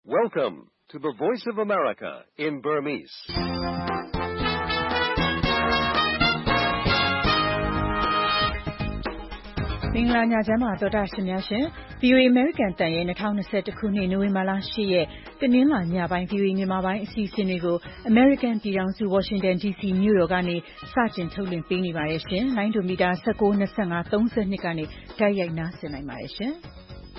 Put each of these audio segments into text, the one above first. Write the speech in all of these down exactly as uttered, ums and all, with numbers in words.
Welcome to the Voice of America in Burmese. ။မင်္ဂလာညချမ်းပါသောတာရှင်များရှင် ဗွီအိုအေ American တန်ရဲ့၂၀၂၁ခုနှစ်နိုဝင်ဘာလ၈ရက်တနင်္လာညပိုင်း ဗွီအိုအေမြန်မာပိုင်းအစီအစဉ်တွေကို American ပြည်ထောင်စု Washington ဒီ စီ မြို့တော်ကနေစတင်ထုတ်လွှင့်ပေးနေပါတယ်ရှင်။လိုင်းဒိုမီတာ၁၉ ၂၅ ၃၂ကနေတိုက်ရိုက်နားဆင်နိုင်ပါတယ်ရှင်။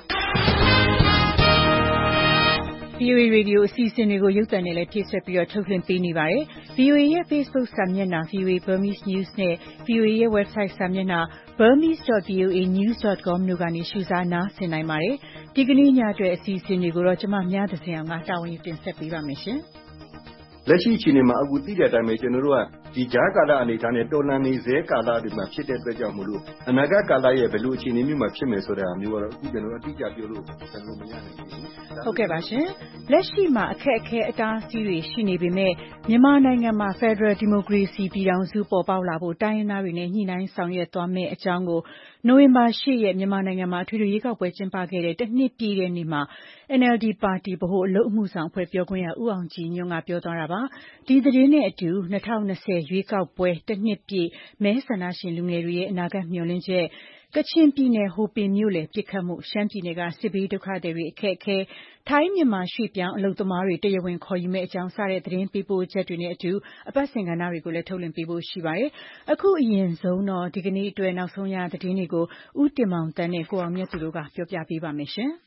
ဗွီအိုအေ Radio အစီအစဉ်တွေကိုရုပ်သံနဲ့လည်းဖြည့်ဆွက်ပြီးတော့ထုတ်လွှင့်ပေးနေပါတယ်။ ဗွီအိုအေရဲ့ Facebook စာမျက်နှာ ဗွီအိုအေ Burmese News နဲ့ ဗွီအိုအေရဲ့ website စာမျက်နှာ burmese dot v o a news dot com တို့ကနေရှုစားနားဆင်နိုင်ပါတယ်။ဒီကနေ့ညအတွက်အစီအစဉ်တွေကိုတော့ကျမမြသဇင်အောင်ကတာဝန်ယူတင်ဆက်ပေးပါမယ်ရှင်။လက်ရှိအခြေအနေမှာအခုသိတဲ့အတိုင်းပဲကျွန်တော်တို့ကဒီကြားကာလအနေထားနဲ့တော်လှန်နေစေကာလတွေမှာဖြစ်တဲ့အတွက်ကြောင့်မလို့အနာဂတ်ကာလရဲ့ဘယ်လိုအခြေအနေမျိုးမှာဖြစ်မယ်ဆိုတာမျိုးကတော့အခုကျွန်တော်တို့အတိအကျပြောလို့ကျွန်တော်မရနိုင်ဘူး။ဟုတ်ကဲ့ပါရှင်။လက်ရှိမှာအခက်အခဲအတားအဆီးတွေရှိနေပေမဲ့မြန်မာနိုင်ငံမှာ Federal Democracy ပြည်ထောင်စုပေါ်ပေါက်လာဖို့တိုင်းရင်းသားတွေနဲ့ညှိနှိုင်းဆောင်ရွက်သွားမယ့်အကြောင်းကိုနိုဝင်ဘာ၈ရက်မြန်မာနိုင်ငံမှာအထွေထွေရွေးကောက်ပွဲကျင်းပခဲ့တဲ့တစ်နှစ်ပြည့်တဲ့နေ့မှာ N L D ပါတီဗဟိုအလုပ်အမှုဆောင်အဖွဲ့ပြောခွင့်ရဦးအောင်ကြည်ညွန့်ကပြောသွားတာပါ။ဒီသတင်းနဲ့အတူ၂၀၂၀ရွေးကောက်ပွဲတစ်နှစ်ပြည့်မဲဆန္ဒရှင်လူငယ်တွေရဲ့အနာဂတ်မျှော်လင့်ချက်ကချင်ပြည်နယ်ဟိုပင်မြို့လယ်ပစ်ခတ်မှုရှမ်းပြည်နယ်ကစစ်ဘေးဒုက္ခသည်တွေအခက်အခဲထိုင်းမြန်မာရွှေ့ပြောင်းအလုပ်သမားတွေတရားဝင်ခေါ်ယူမဲ့အကြောင်းစတဲ့သတင်းပေးပို့ချက်တွေနဲ့အတူအပတ်စဉ်ကဏ္ဍတွေကိုလည်းထုတ်လွှင့်ပေးဖို့ရှိပါတယ်။အခုအရင်ဆုံးတော့ဒီကနေ့အတွက်နောက်ဆုံးရသတင်းတွေကိုဦးတင်မောင်တန်းနဲ့ကိုအောင်မြတ်သူတို့ကပြောပြပေးပါမယ်ရှင်။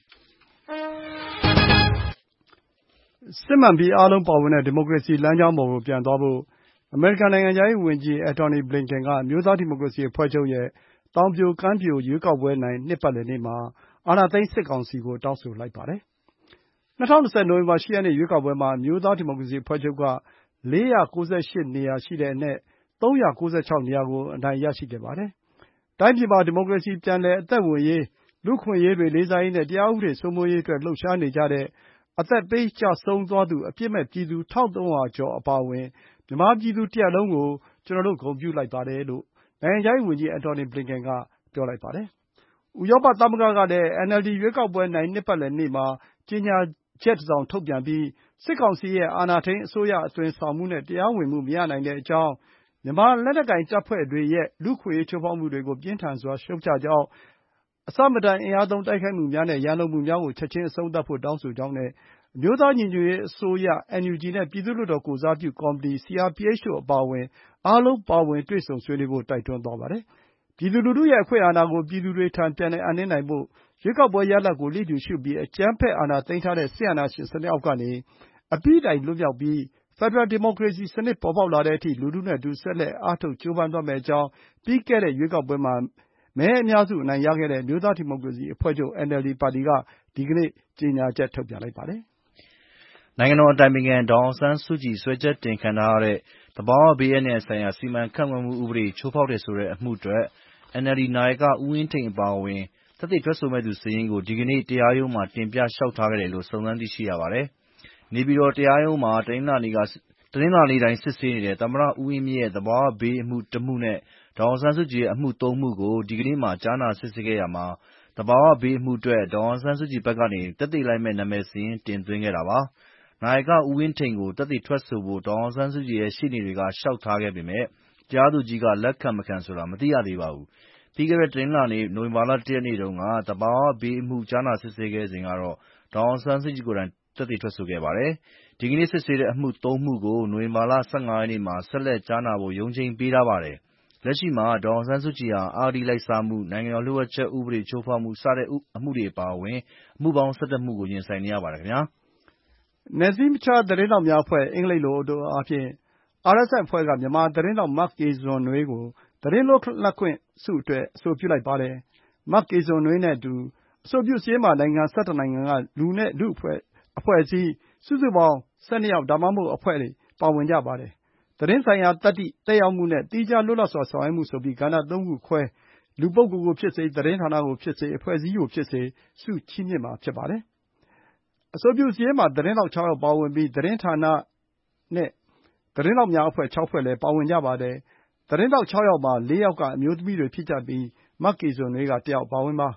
စစ်မှန်ပြီးအားလုံးပါဝင်တဲ့ဒီမိုကရေစီလမ်းကြောင်းပေါ်ကိုပြန်သွားဖို့အမေရိကန်နိုင်ငံသားရေးဝန်ကြီးအန်တိုနီဘလင်ကန်ကအမျိုးသားဒီမိုကရေစီအဖွဲ့ချုပ်ရဲ့တောင်ပြိုကမ်းပြိုရွေးကောက်ပွဲနိုင်နှစ်ပတ်လည်နေ့မှာအာဏာသိမ်းစစ်ကောင်စီကိုတောင်းဆိုလိုက်ပါတယ်။၂၀၂၀နိုဝင်ဘာ၈ရက်နေ့ရွေးကောက်ပွဲမှာအမျိုးသားဒီမိုကရေစီအဖွဲ့ချုပ်ကလေးရာကိုးဆယ်ရှစ်နေရာရှိတဲ့အနက်သုံးရာကိုးဆယ်ခြောက်နေရာကိုအနိုင်ရရှိခဲ့ပါတယ်။တိုင်းပြည်မှာဒီမိုကရေစီပြန်လည်အသက်ဝင်ရေးလူ့အခွင့်အရေးတွေလေးစားရေးနဲ့တရားဥပဒေစိုးမိုးရေးအတွက်လှုပ်ရှားနေကြတဲ့အသက်ပေးကျဆုံးသွားသူအပြစ်မဲ့ပြည်သူ၁၃၀၀ကျော်အပါအဝင်မြန်မာပြည်သူတစ်ရပ်လုံးကိုကျွန်တော်တို့ဂုဏ်ပြုလိုက်ပါတယ်လို့နိုင်ငံခြားရေးဝန်ကြီးအန်တိုနီဘလင်ကန်ကပြောလိုက်ပါတယ်။ဥရောပသမဂ္ဂကလည်း N L D ရွေးကောက်ပွဲနိုင်နှစ်ပတ်လည်နေ့မှာကြေညာချက်တစ်စောင်ထုတ်ပြန်ပြီးစစ်ကောင်စီရဲ့အာဏာထိန်းအစိုးရအသွင်ဆောင်မှုနဲ့တရားဝင်မှုမရနိုင်တဲ့အကြောင်းမြန်မာလက်နက်ကိုင်တပ်ဖွဲ့တွေရဲ့လူ့အခွင့်အရေးချိုးဖောက်မှုတွေကိုပြင်းထန်စွာရှုတ်ချကြောင်းအဆမတန်အင်အားသုံးတိုက်ခိုက်မှုများနဲ့ရန်လိုမှုများကိုချက်ချင်းအဆုံးသတ်ဖို့တောင်းဆိုကြောင်းနဲ့အမျိုးသားညီညွတ်ရေးအစိုးရ N U G နဲ့ပြည်သူ့လွှတ်တော်ကိုယ်စားပြုကော်မတီ C R P H တို့အပါအဝင်အားလုံးပါဝင်တွေ့ဆုံဆွေးနွေးဖို့တိုက်တွန်းသွားပါတယ်။ပြည်သူလူထုရဲ့အခွင့်အာဏာကိုပြည်သူတွေထံပြန်လည်အပ်နှင်းနိုင်ဖို့ရွေးကောက်ပွဲရလဒ်ကိုလျစ်လျူရှုပြီးအကြမ်းဖက်အာဏာသိမ်းထားတဲ့စစ်အာဏာရှင်စနစ်အောက်ကနေအပြီးတိုင်လွတ်မြောက်ပြီးဖက်ဒရယ်ဒီမိုကရေစီစနစ်ပေါ်ပေါက်လာတဲ့အထိလူထုနဲ့အတူဆက်လက်အားထုတ်ကြိုးပမ်းသွားမယ့်အကြောင်းပြီးခဲ့တဲ့ရွေးကောက်ပွဲမှာမဲအများစုအနိုင်ရခဲ့တဲ့အမျိုးသားဒီမိုကရေစီအဖွဲ့ချုပ် N L D ပါတီကဒီကနေ့ကြေညာချက်ထုတ်ပြန်လိုက်ပါတယ်။နိုင်ငံတော်အတိုင်ပင်ခံဒေါ်အောင်ဆန်းစုကြည်စွဲချက်တင်ခံထားရတဲ့သဘာဝဘေးအန္တရာယ်ဆိုင်ရာစီမံခန့်ခွဲမှုဥပဒေချိုးဖောက်တယ်ဆိုတဲ့အမှုအတွက် N L D နာယကဦးဝင်းထိန်အပါအဝင်သက်သေထွက်ဆိုမယ့်သူစာရင်းကိုဒီကနေ့တရားရုံးမှာတင်ပြလျှောက်ထားခဲ့တယ်လို့စုံစမ်းသိရှိရပါတယ်။နေပြည်တော်တရားရုံးမှာတနင်္လာနေ့တိုင်းစစ်ဆေးနေတဲ့သမ္မတဦးဝင်းမြင့်ရဲ့သဘာဝဘေးအမှုတစ်မှုနဲ့ဒေါ်အောင်ဆန်းစုကြည်ရဲ့အမှုသုံးမှုကိုဒီကနေ့မှာကြားနာစစ်ဆေးခဲ့ရာမှာသဘာဝဘေးအမှုအတွက်ဒေါ်အောင်ဆန်းစုကြည်ဘက်ကနေသက်သေလိုက်မယ့်နာမည်စာရင်းတင်သွင်းခဲ့တာပါ။နာယကဦးဝင်းထိန်ကိုသက်သေထွက်ဆိုဖို့ဒေါ်အောင်ဆန်းစုကြည်ရဲ့ရှေ့နေတွေကလျှောက်ထားခဲ့ပေမယ့်တရားသူကြီးကလက်ခံမခံဆိုတာမသိရသေးပါဘူး။ပြီးခဲ့တဲ့တနင်္လာနေ့နိုဝင်ဘာလ၁ရက်နေ့တုန်းကသဘာဝဘေးအမှုကြားနာစစ်ဆေးခဲ့စဉ်ကတော့ဒေါ်အောင်ဆန်းစုကြည်ကိုယ်တိုင်သက်သေထွက်ဆိုခဲ့ပါတယ်။ဒီကနေ့စစ်ဆေးတဲ့အမှုသုံးမှုကိုနိုဝင်ဘာလ၁၅ရက်နေ့မှာဆက်လက်ကြားနာဖို့ရုံးချိန်းပေးထားပါတယ်။လက်ရှိမှာဒေါ်အောင်ဆန်းစုကြည်ဟာအဂတိလိုက်စားမှု၊နိုင်ငံတော်လျှို့ဝှက်ချက်ဥပဒေချိုးဖောက်မှုစတဲ့အမှုတွေအပါအဝင်အမှုပေါင်း၁၁မှုကိုရင်ဆိုင်နေရပါတယ်ခင်ဗျာ။နယ်စည်းမခြားသတင်းထောက်များအဖွဲ့အင်္ဂလိပ်လိုအတိုအားဖြင့် R S F အဖွဲ့ကမြန်မာသတင်းထောက်မကေဇွန်နွေးကိုသတင်းလွတ်လပ်ခွင့်ဆုအတွက်အဆိုပြုလိုက်ပါတယ်။မကေဇွန်နွေးနဲ့အတူအဆိုပြုစာရင်းမှာနိုင်ငံ၁၁နိုင်ငံကလူနဲ့လူ့အဖွဲ့အဖွဲ့အစည်းစုစုပေါင်း၁၂ယောက်ဒါမှမဟုတ်အဖွဲ့တွေပါဝင်ကြပါတယ်။သတင်းဆိုင်ရာသတ္တိသက်ရောက်မှုနဲ့သီးခြားလွတ်လပ်စွာဆောင်ရွက်မှုဆိုပြီးကဏ္ဍသုံးခုခွဲလူပုဂ္ဂိုလ်ကိုဖြစ်စေသတင်းဌာနကိုဖြစ်စေအဖွဲ့အစည်းကိုဖြစ်စေဆုချီးမြှင့်မှာဖြစ်ပါတယ်။အဆိုပြုစာရင်းမှာသတင်းထောက်၆ယောက်ပါဝင်ပြီးသတင်းဌာနနဲ့သတင်းထောက်များအဖွဲ့၆ဖွဲ့လည်းပါဝင်ကြပါတယ်။သတင်းထောက်၆ယောက်မှာလေးယောက်ကအမျိုးသမီးတွေဖြစ်ကြပြီးမကေဇွန်နွေးကတစ်ယောက်အပါအဝင်ပါ။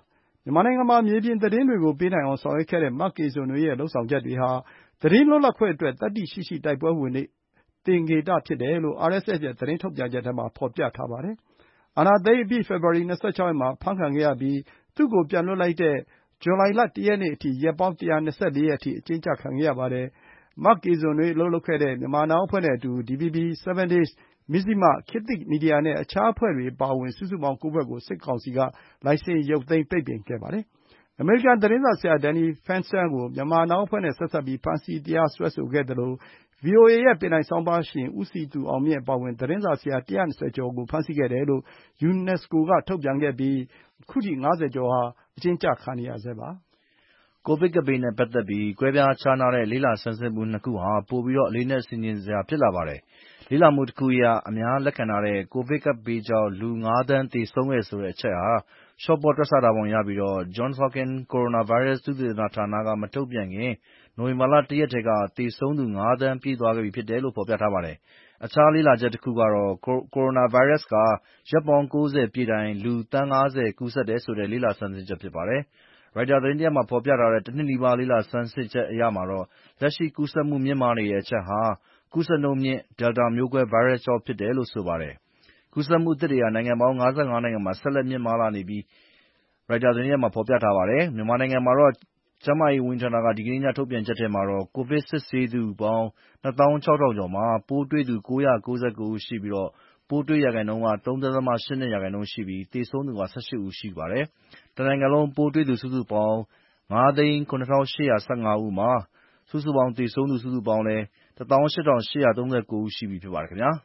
မြန်မာနိုင်ငံမှာမြေပြင်သတင်းတွေကိုပေးနိုင်အောင်ဆောင်ရွက်ခဲ့တဲ့မကေဇွန်နွေရဲ့လုပ်ဆောင်ချက်တွေဟာသတင်းလွတ်လပ်ခွင့်အတွက်သတ္တိရှိရှိတိုက်ပွဲဝင်တဲ့သင်္ကေတဖြစ်တယ်လို့ အာရ်အက်စ်အက်ရဲ့သတင်းထုတ်ပြန်ချက်ထဲမှာဖော်ပြထားပါတယ်။အာဏာသိမ်းအပြီးဖေဖော်ဝါရီ၂၆ ရက်မှာဖမ်းခံခဲ့ရပြီးသူ့ကိုပြန်လွှတ်လိုက်တဲ့ဇူလိုင်လ၁ ရက်နေ့အထိရက်ပေါင်း၁၂၄ ရက်အထိအကျဉ်းချခံခဲ့ရပါတယ်။မကေဇွန်နွေအလုပ်လုပ်ခဲ့တဲ့မြန်မာနောင်အဖွဲ့နဲ့အတူ ဒီ ဗီ ဘီ seven days မဇ္ဈိမခေတ်သစ်မီဒီယာနဲ့အခြားအဖွဲ့တွေအပါအဝင်စုစုပေါင်းကိုးဖွဲ့ကိုစစ်ကောင်စီကလိုင်စင်ရုပ်သိမ်းပိတ်ပင်ခဲ့ပါတယ်။အမေရိကန်သတင်းစာဆရာ Danny Fenster ကိုမြန်မာနောင်အဖွဲ့နဲ့ဆက်စပ်ပြီးဖမ်းဆီးတရားစွဲဆိုခဲ့သလို ဗွီအိုအေ ရဲ့ပင်တိုင်ဆောင်းပါးရှင်ဦးစည်သူအောင်မြင့်အပါအဝင်သတင်းစာဆရာ၁၂၀ကျော်ကိုဖမ်းဆီးခဲ့တယ်လို့ ယူနက်စကိုကထုတ်ပြန်ခဲ့ပြီးခုထိငါးဆယ်ကျော်ဟာအကျဉ်းကျခံနေရဆဲပါ။ကိုဗစ်ကပ်ဘေးနဲ့ပတ်သက်ပြီးကွဲပြားခြားနားတဲ့လေ့လာဆန်းစစ်မှုနှစ်ခုဟာပိုပြီးအလေးအနက်ဆင်ခြင်စရာဖြစ်လာပါတယ်။လေ့လာမှုတခုအရအများလက်ခံထားတဲ့ကိုဗစ်ကပ်ဘေးကြောင့်လူငါးသန်းသေဆုံးခဲ့ဆိုတဲ့အချက်ဟာလျှော့ပေါ့တွက်ဆထားပုံရပြီး Johns Hopkins ကိုရိုနာဗိုင်းရပ်စ်သုတေသနဌာနကမထုတ်ပြန်ခင်နိုဝင်ဘာလ၁ ရက်ထဲကသေဆုံးသူငါးသန်းပြည့်သွားခဲ့ပြီဖြစ်တယ်လို့ဖော်ပြထားပါတယ်။အခြားလေ့လာချက်တခုကတော့ကိုရိုနာဗိုင်းရပ်စ်ကရက်ပေါင်း၉၀ပြည့်တိုင်လူသန်း၅၀ကူးစက်တယ်ဆိုတဲ့လေ့လာဆန်းစစ်ချက်ဖြစ်ပါတယ်။ ရိုက်တာသတင်းတရပ်မှာဖော်ပြထားတဲ့တနှစ်နီးပါးလေ့လာဆန်းစစ်ချက်အရမှာတော့လက်ရှိကူးစက်မှုမြင့်မားနေတဲ့အချက်ဟာကူးစက်နှုန်းမြင့် Delta မျိုးကွဲဗိုင်းရပ်စ်ကြောင့်ဖြစ်တယ်လို့ဆိုပါတယ်။ကူးစက်မှုအသစ်တွေဟာနိုင်ငံပေါင်း၅၅နိုင်ငံမှာဆက်လက်မြင့်မားလာနေပြီးရိုက်တာသတင်းရပ်မှာဖော်ပြထားပါတယ်။မြန်မာနိုင်ငံမှာတော့ကျန်းမာရေးဝန်ကြီးဌာနကဒီကနေ့ညထုတ်ပြန်ချက်ထဲမှာတော့ကိုဗစ်စစ်ဆေးသူပေါင်းနှစ်သောင်းခြောက်ထောင်ကျော်မှာပိုးတွေ့သူ၉၉၉ဦးရှိပြီးပိုးတွေ့ရာခိုင်နှုန်းက၃.၈၂ရာခိုင်နှုန်းရှိပြီးသေဆုံးသူက၁၈ဦးရှိပါတယ်။တနိုင်ငံလုံးပိုးတွေ့သူစုစုပေါင်းငါးသိန်းခုနစ်ထောင်ရှစ်ရာ၁၅ဦးမှာစုစုပေါင်းသေဆုံးသူစုစုပေါင်းလည်းတစ်သောင်းရှစ်ထောင်ရှစ်ရာသုံးဆယ်ကိုဦးရှိပြီဖြစ်ပါတယ်ခင်ဗျာ။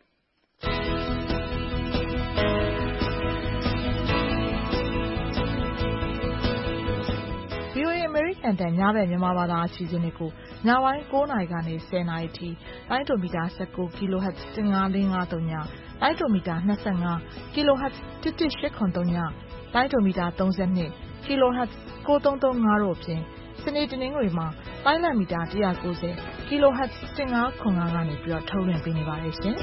ဗွီအိုအေအမေရိကန်တန်ညဘက်မြန်မာဘာသာအစီအစဉ်တွေကိုညပိုင်း၉နာရီကနေ၁၀နာရီထိတိုင်းတိုမီတာ၁၉ kHz ၁၅၄၅၃ညတိုင်းတိုမီတာ၂၅ kHz ၁၁၈၇၃ညတိုင်းတိုမီတာ၃၂ kHz ၉၃၃၅တို့အပြင်စနေတနင်္ဂနွေမှာတိုင်းလံမီတာ၁၉၀ kHz ၁၅ခွန်၅ကနေပြီးတော့ထုတ်လွှင့်ပေးနေပါတယ်ရှင်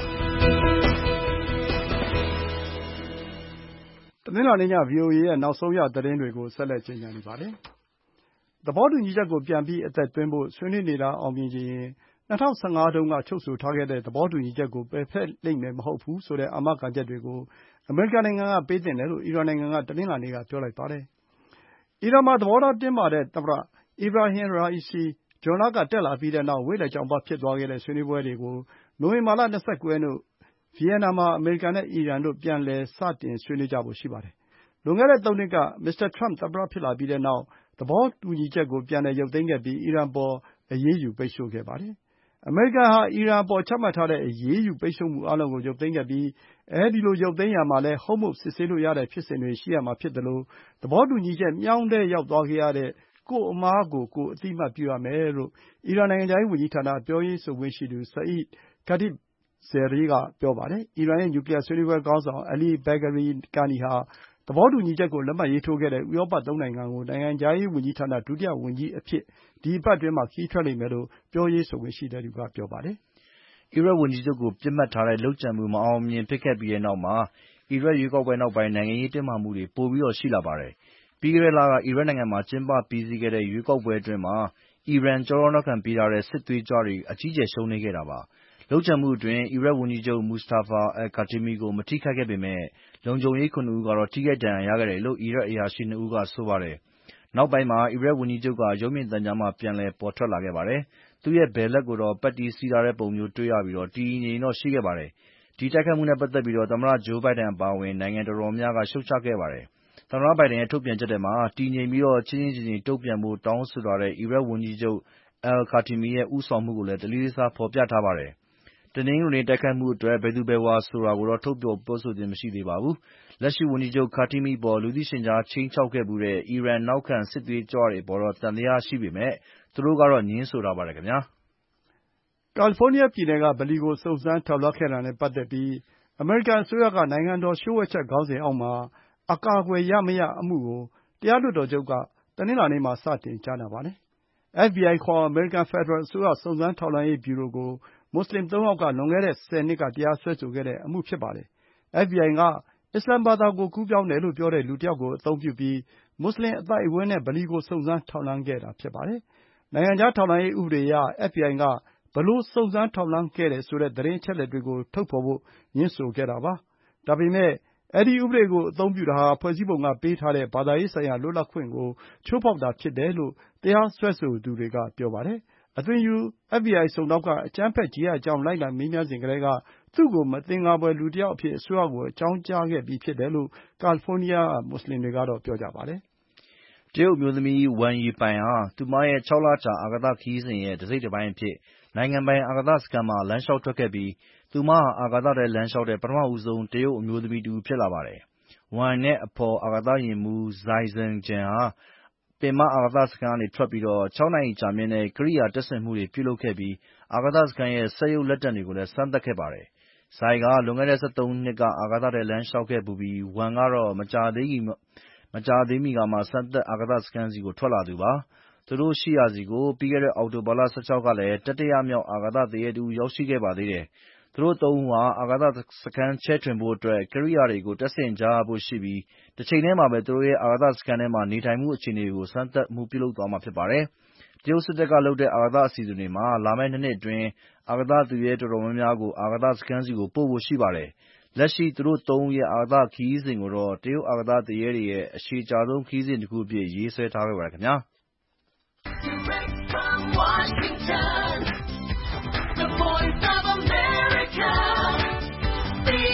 ။တနင်္လာနေ့ည ဗွီအိုအေရဲ့နောက်ဆုံးရသတင်းတွေကိုဆက်လက်ကြေညာနေပါတယ်။သဘောတူညီချက်ကိုပြန်ပြီးအသက်သွင်းဖို့ဆွေးနွေးနေတာအောင်မြင်ချင်ရင်၂၀၁၅တုန်းကချုပ်ဆိုထားခဲ့တဲ့သဘောတူညီချက်ကိုပယ်ဖျက်လိမ့်မယ်မဟုတ်ဘူးဆိုတဲ့အာမခံချက်တွေကိုအမေရိကန်နိုင်ငံကပေးသင့်တယ်လို့အီရန်နိုင်ငံကတနင်္လာနေ့ကပြောလိုက်ပါတယ်။အီရန်မှာသဘောထားတင်းမာတဲ့သမ္မတ Ebrahim Raisi ဇွန်လကတက်လာပြီးတဲ့နောက်ဝေးလည်ကြောင်ပတ်ဖြစ်သွားခဲ့တဲ့ဆွေးနွေးပွဲတွေကိုနိုဝင်ဘာလ၂၉ရက်နေ့ဗီယက်နာမှာအမေရိကန်နဲ့အီရန်တို့ပြန်လည်စတင်ဆွေးနွေးကြဖို့ရှိပါတယ်။လွန်ခဲ့တဲ့သုံးနှစ်ကမစ္စတာထရမ့်သမ္မတဖြစ်လာပြီးတဲ့နောက်သဘောတူညီချက်ကိုပြန်လည်ရုပ်သိမ်းခဲ့ပြီးအီရန်အပေါ်အရေးယူပိတ်ဆို့ခဲ့ပါတယ်။အမေရိကန်ဟာအီရန်အပေါ်ချမှတ်ထားတဲ့အရေးယူပိတ်ဆို့မှုအားလုံးကိုရုပ်သိမ်းခဲ့ပြီးအဲဒီလိုရုပ်သိမ်းရာမှာလည်းဟုတ်မဟုတ်စစ်ဆေးလို့ရတဲ့ဖြစ်စဉ်တွေရှိရမှာဖြစ်သလိုသဘောတူညီချက်မြောင်းတဲ့ရောက်သွားခဲ့ရတဲ့ကိုယ့်အမှားကိုကိုယ်အသိအမှတ်ပြုရမယ်လို့အီရန်နိုင်ငံခြားရေးဝန်ကြီးဌာနပြောရေးဆိုခွင့်ရှိသူ Saeed Khatibzadeh ကပြောပါတယ်။အီရန်ရဲ့နျူကလီယားဆွေးနွေးပွဲခေါင်းဆောင် Ali Bagheri Kani ဟာသဘောတူညီချက်ကိုလက်မှတ်ရေးထိုးခဲ့တဲ့ဥရောပသုံးနိုင်ငံကိုနိုင်ငံခြားရေးဝန်ကြီးဌာနဒုတိယဝန်ကြီးအဖြစ်ဒီအပတ်အတွင်းမှာခရီးထွက်လိမ့်မယ်လို့ပြောရေးဆိုခွင့်ရှိသူကပြောပါတယ်။အီရတ်ဝန်ကြီးချုပ်ကိုပစ်မှတ်ထားတဲ့လုပ်ကြံမှုမအောင်မမြင်ဖြစ်ခဲ့ပြီးတဲ့နောက်မှာအီရတ်ရွေးကောက်ပွဲနောက်ပိုင်းနိုင်ငံရေးတင်းမာမှုတွေပိုပြီးရှိလာပါတယ်။ပြီးခဲ့တဲ့လကအီရတ်နိုင်ငံမှာကျင်းပပြီးစီးခဲ့တဲ့ရွေးကောက်ပွဲအတွင်းမှာအီရန်ကျောထောက်နောက်ခံပေးထားတဲ့စစ်သွေးကြွတွေအကြီးအကျယ်ရှုံးနိမ့်ခဲ့တာပါ။လုပ်ကြံမှုအတွင်းအီရတ်ဝန်ကြီးချုပ် Mustafa al-Kadhimi ကိုမထိခိုက်ခဲ့ပေမယ့်လုံခြုံရေးခုနစ်ဦးကတော့ထိခိုက်ဒဏ်ရာရခဲ့တယ်လို့အီရတ်အရာရှိနှစ်ဦးကဆိုပါတယ်။နောက်ပိုင်းမှာအီရတ်ဝန်ကြီးချုပ်ကရုပ်မြင်သံကြားမှာပြန်လည်ပေါ်ထွက်လာခဲ့ပါတယ်။သူ့ရဲ့ဘယ်လက်ကိုတော့ပတ်တီးစည်းထားတဲ့ပုံမျိုးတွေ့ရပြီးတည်တည်ငြိမ်ငြိမ်တော့ရှိခဲ့ပါတယ်။ဒီတိုက်ခိုက်မှုနဲ့ပတ်သက်ပြီးသမ္မတ Joe Biden အပါအဝင်နိုင်ငံတော်တော်များများကရှုတ်ချခဲ့ပါတယ်။သမ္မတ Biden ရဲ့ထုတ်ပြန်ချက်ထဲမှာတည်ငြိမ်ပြီးချင့်ချင့်ချိန်ချိန်တုံ့ပြန်ဖို့တောင်းဆိုထားတဲ့အီရတ်ဝန်ကြီးချုပ် al-Kadhimi ရဲ့ဦးဆောင်မှုကိုလည်းတလေးတစားဖော်ပြထားပါတယ်။တနင်္ဂနွေနေ့တိုက်ခိုက်မှုအတွက်ဘယ်သူဘယ်ဝါဆိုတာကိုတော့ထုတ်ဖော်ပြောဆိုခြင်းမရှိသေးပါဘူး။လက်ရှိဝန်ကြီးချုပ် Kadhimi အပေါ်လူသိရှင်ကြားခြိမ်းခြောက်ခဲ့ဖူးတဲ့အီရန်နောက်ခံစစ်သွေးကြွတွေအပေါ်သံသယရှိပေမယ့်သူတို့ကတော့ငြင်းဆိုထားပါတယ်ခင်ဗျာ။ကာလီဖိုးနီးယားပြည်နယ်ကဗလီကိုစုံစမ်းထောက်လှမ်းခဲ့တာနဲ့ပတ်သက်ပြီးအမေရိကန်အစိုးရကနိုင်ငံတော်လျှို့ဝှက်ချက်ခေါင်းစဉ်အောက်မှာအကာအကွယ်ရမရအမှုကိုတရားလွှတ်တော်ချုပ်ကတနင်္လာနေ့မှာစတင်ကြားနာပါတယ်။ အက်ဖ်ဘီအိုင်ခေါ်အမေရိကန်ဖက်ဒရယ်အစိုးရစုံစမ်းထောက်လှမ်းရေးဗျူရိုကိုမွတ်ဆလင်သုံးယောက်ကလွန်ခဲ့တဲ့ဆယ်နှစ်ကတရားစွဲဆိုခဲ့တဲ့အမှုဖြစ်ပါတယ်။ အက်ဖ်ဘီအိုင်ကအစ္စလာမ်ဘာသာကိုကူးပြောင်းတယ်လို့ပြောတဲ့လူတယောက်ကိုအသုံးပြုပြီးမမွတ်စလင်အသိုက်အဝန်းနဲ့ဗလီကိုစုံစမ်းထောက်လှမ်းခဲ့တာဖြစ်ပါတယ်။ နိုင်ငံခြားထောက်လှမ်းရေးဥပဒေအရ အက်ဖ်ဘီအိုင်က ဘယ်လိုစုံစမ်းထောက်လှမ်းခဲ့တယ်ဆိုတဲ့သတင်းအချက်အလက်တွေကိုထုတ်ဖော်ဖို့ငြင်းဆိုခဲ့တာပါ။ ဒါပေမဲ့ အဲဒီဥပဒေကိုအသုံးပြုတာဟာ ဖွဲ့စည်းပုံကပေးထားတဲ့ဘာသာရေးဆိုင်ရာလွတ်လပ်ခွင့်ကိုချိုးဖောက်တာဖြစ်တယ်လို့ တရားစွဲဆိုသူတွေကပြောပါတယ်။ အသွင်ယူ အက်ဖ်ဘီအိုင်စုံထောက်က အကြမ်းဖက် ဂျီဟတ်အကြောင်း လိုက်လံမေးမြန်းစဉ်ကတည်းက သူ့ကို မသင်္ကာဖွယ်လူတယောက်အဖြစ် အစိုးရကို အကြောင်းကြားခဲ့ပြီးဖြစ်တယ်လို့ ကယ်လီဖိုးနီးယားက မွတ်စလင်တွေကပြောကြပါတယ်။တရုတ်အမျိုးသမီး Wang Yiping ဟာ သူမရဲ့ခြောက်လကြာအာကာသခရီးစဉ်ရဲ့တစိတ်တပိုင်းအဖြစ် နိုင်ငံပိုင်အာကာသစခန်းမှာလမ်းလျှောက်ထွက်ခဲ့ပြီး သူမဟာအာကာသထဲလမ်းလျှောက်တဲ့ပထမဆုံးတရုတ်အမျိုးသမီးတဦးဖြစ်လာပါတယ်။ Wang နဲ့အဖော် အာကာသယာဉ်မှူး Zhai Zhengjian ဟာ ပင်မအာကာသစခန်းကနေထွက်ပြီး ခြောက်နာရီကြာမြင့်တဲ့ကိရိယာတပ်ဆင်မှုတွေပြုလုပ်ခဲ့ပြီး အာကာသစခန်းရဲ့စက်ရုပ်လက်ကျန်တွေကိုလည်းစမ်းသပ်ခဲ့ပါတယ်။ Zhai က လွန်ခဲ့တဲ့ ၁၃ နှစ်ကအာကာသထဲလမ်းလျှောက်ခဲ့ဖူးပြီး Wang ကတော့ မကြာသေးမီကမှ စမ်းသပ်အာကာသစခန်းဆီထွက်လာသူပါ။ သူတို့ရှိရာဆီကို ပြီးခဲ့တဲ့အောက်တိုဘာလ ၁၆ ကလည်း တတိယမြောက်အာကာသသူရဲတဦးရောက်ရှိခဲ့ပါသေးတယ်။ သူတို့သုံးဦးဟာ အာကာသစခန်းချဲ့ထွင်ဖို့အတွက်ကိရိယာတွေကိုတပ်ဆင်ကြရဖို့ရှိပြီး တချိန်ထဲမှာပဲသူတို့ရဲ့အာကာသစခန်းထဲနေထိုင်မှုအခြေအနေတွေကိုစမ်းသပ်မှုပြုလုပ်သွားမှာဖြစ်ပါတယ်။ တရုတ်စစ်တပ်ကလုပ်တဲ့အာကာသအစီအစဉ်တွေမှာ လာမယ့်၂ နှစ်အတွင်းအာကာသသူရဲတော်တော်များများကို အာကာသစခန်းဆီပို့ဖို့ရှိပါတယ်။ လက်ရှိသူတို့သုံးဦးရဲ့အာကာသခရီးစဉ်ကိုတော့ တရုတ်အာကာသသူရဲတွေရဲ့အရှည်ကြာဆုံးခရီးစဉ်တခုအဖြစ်ရေးဆွဲထားခဲ့ပါတယ်ခင်ဗျာ။ VOA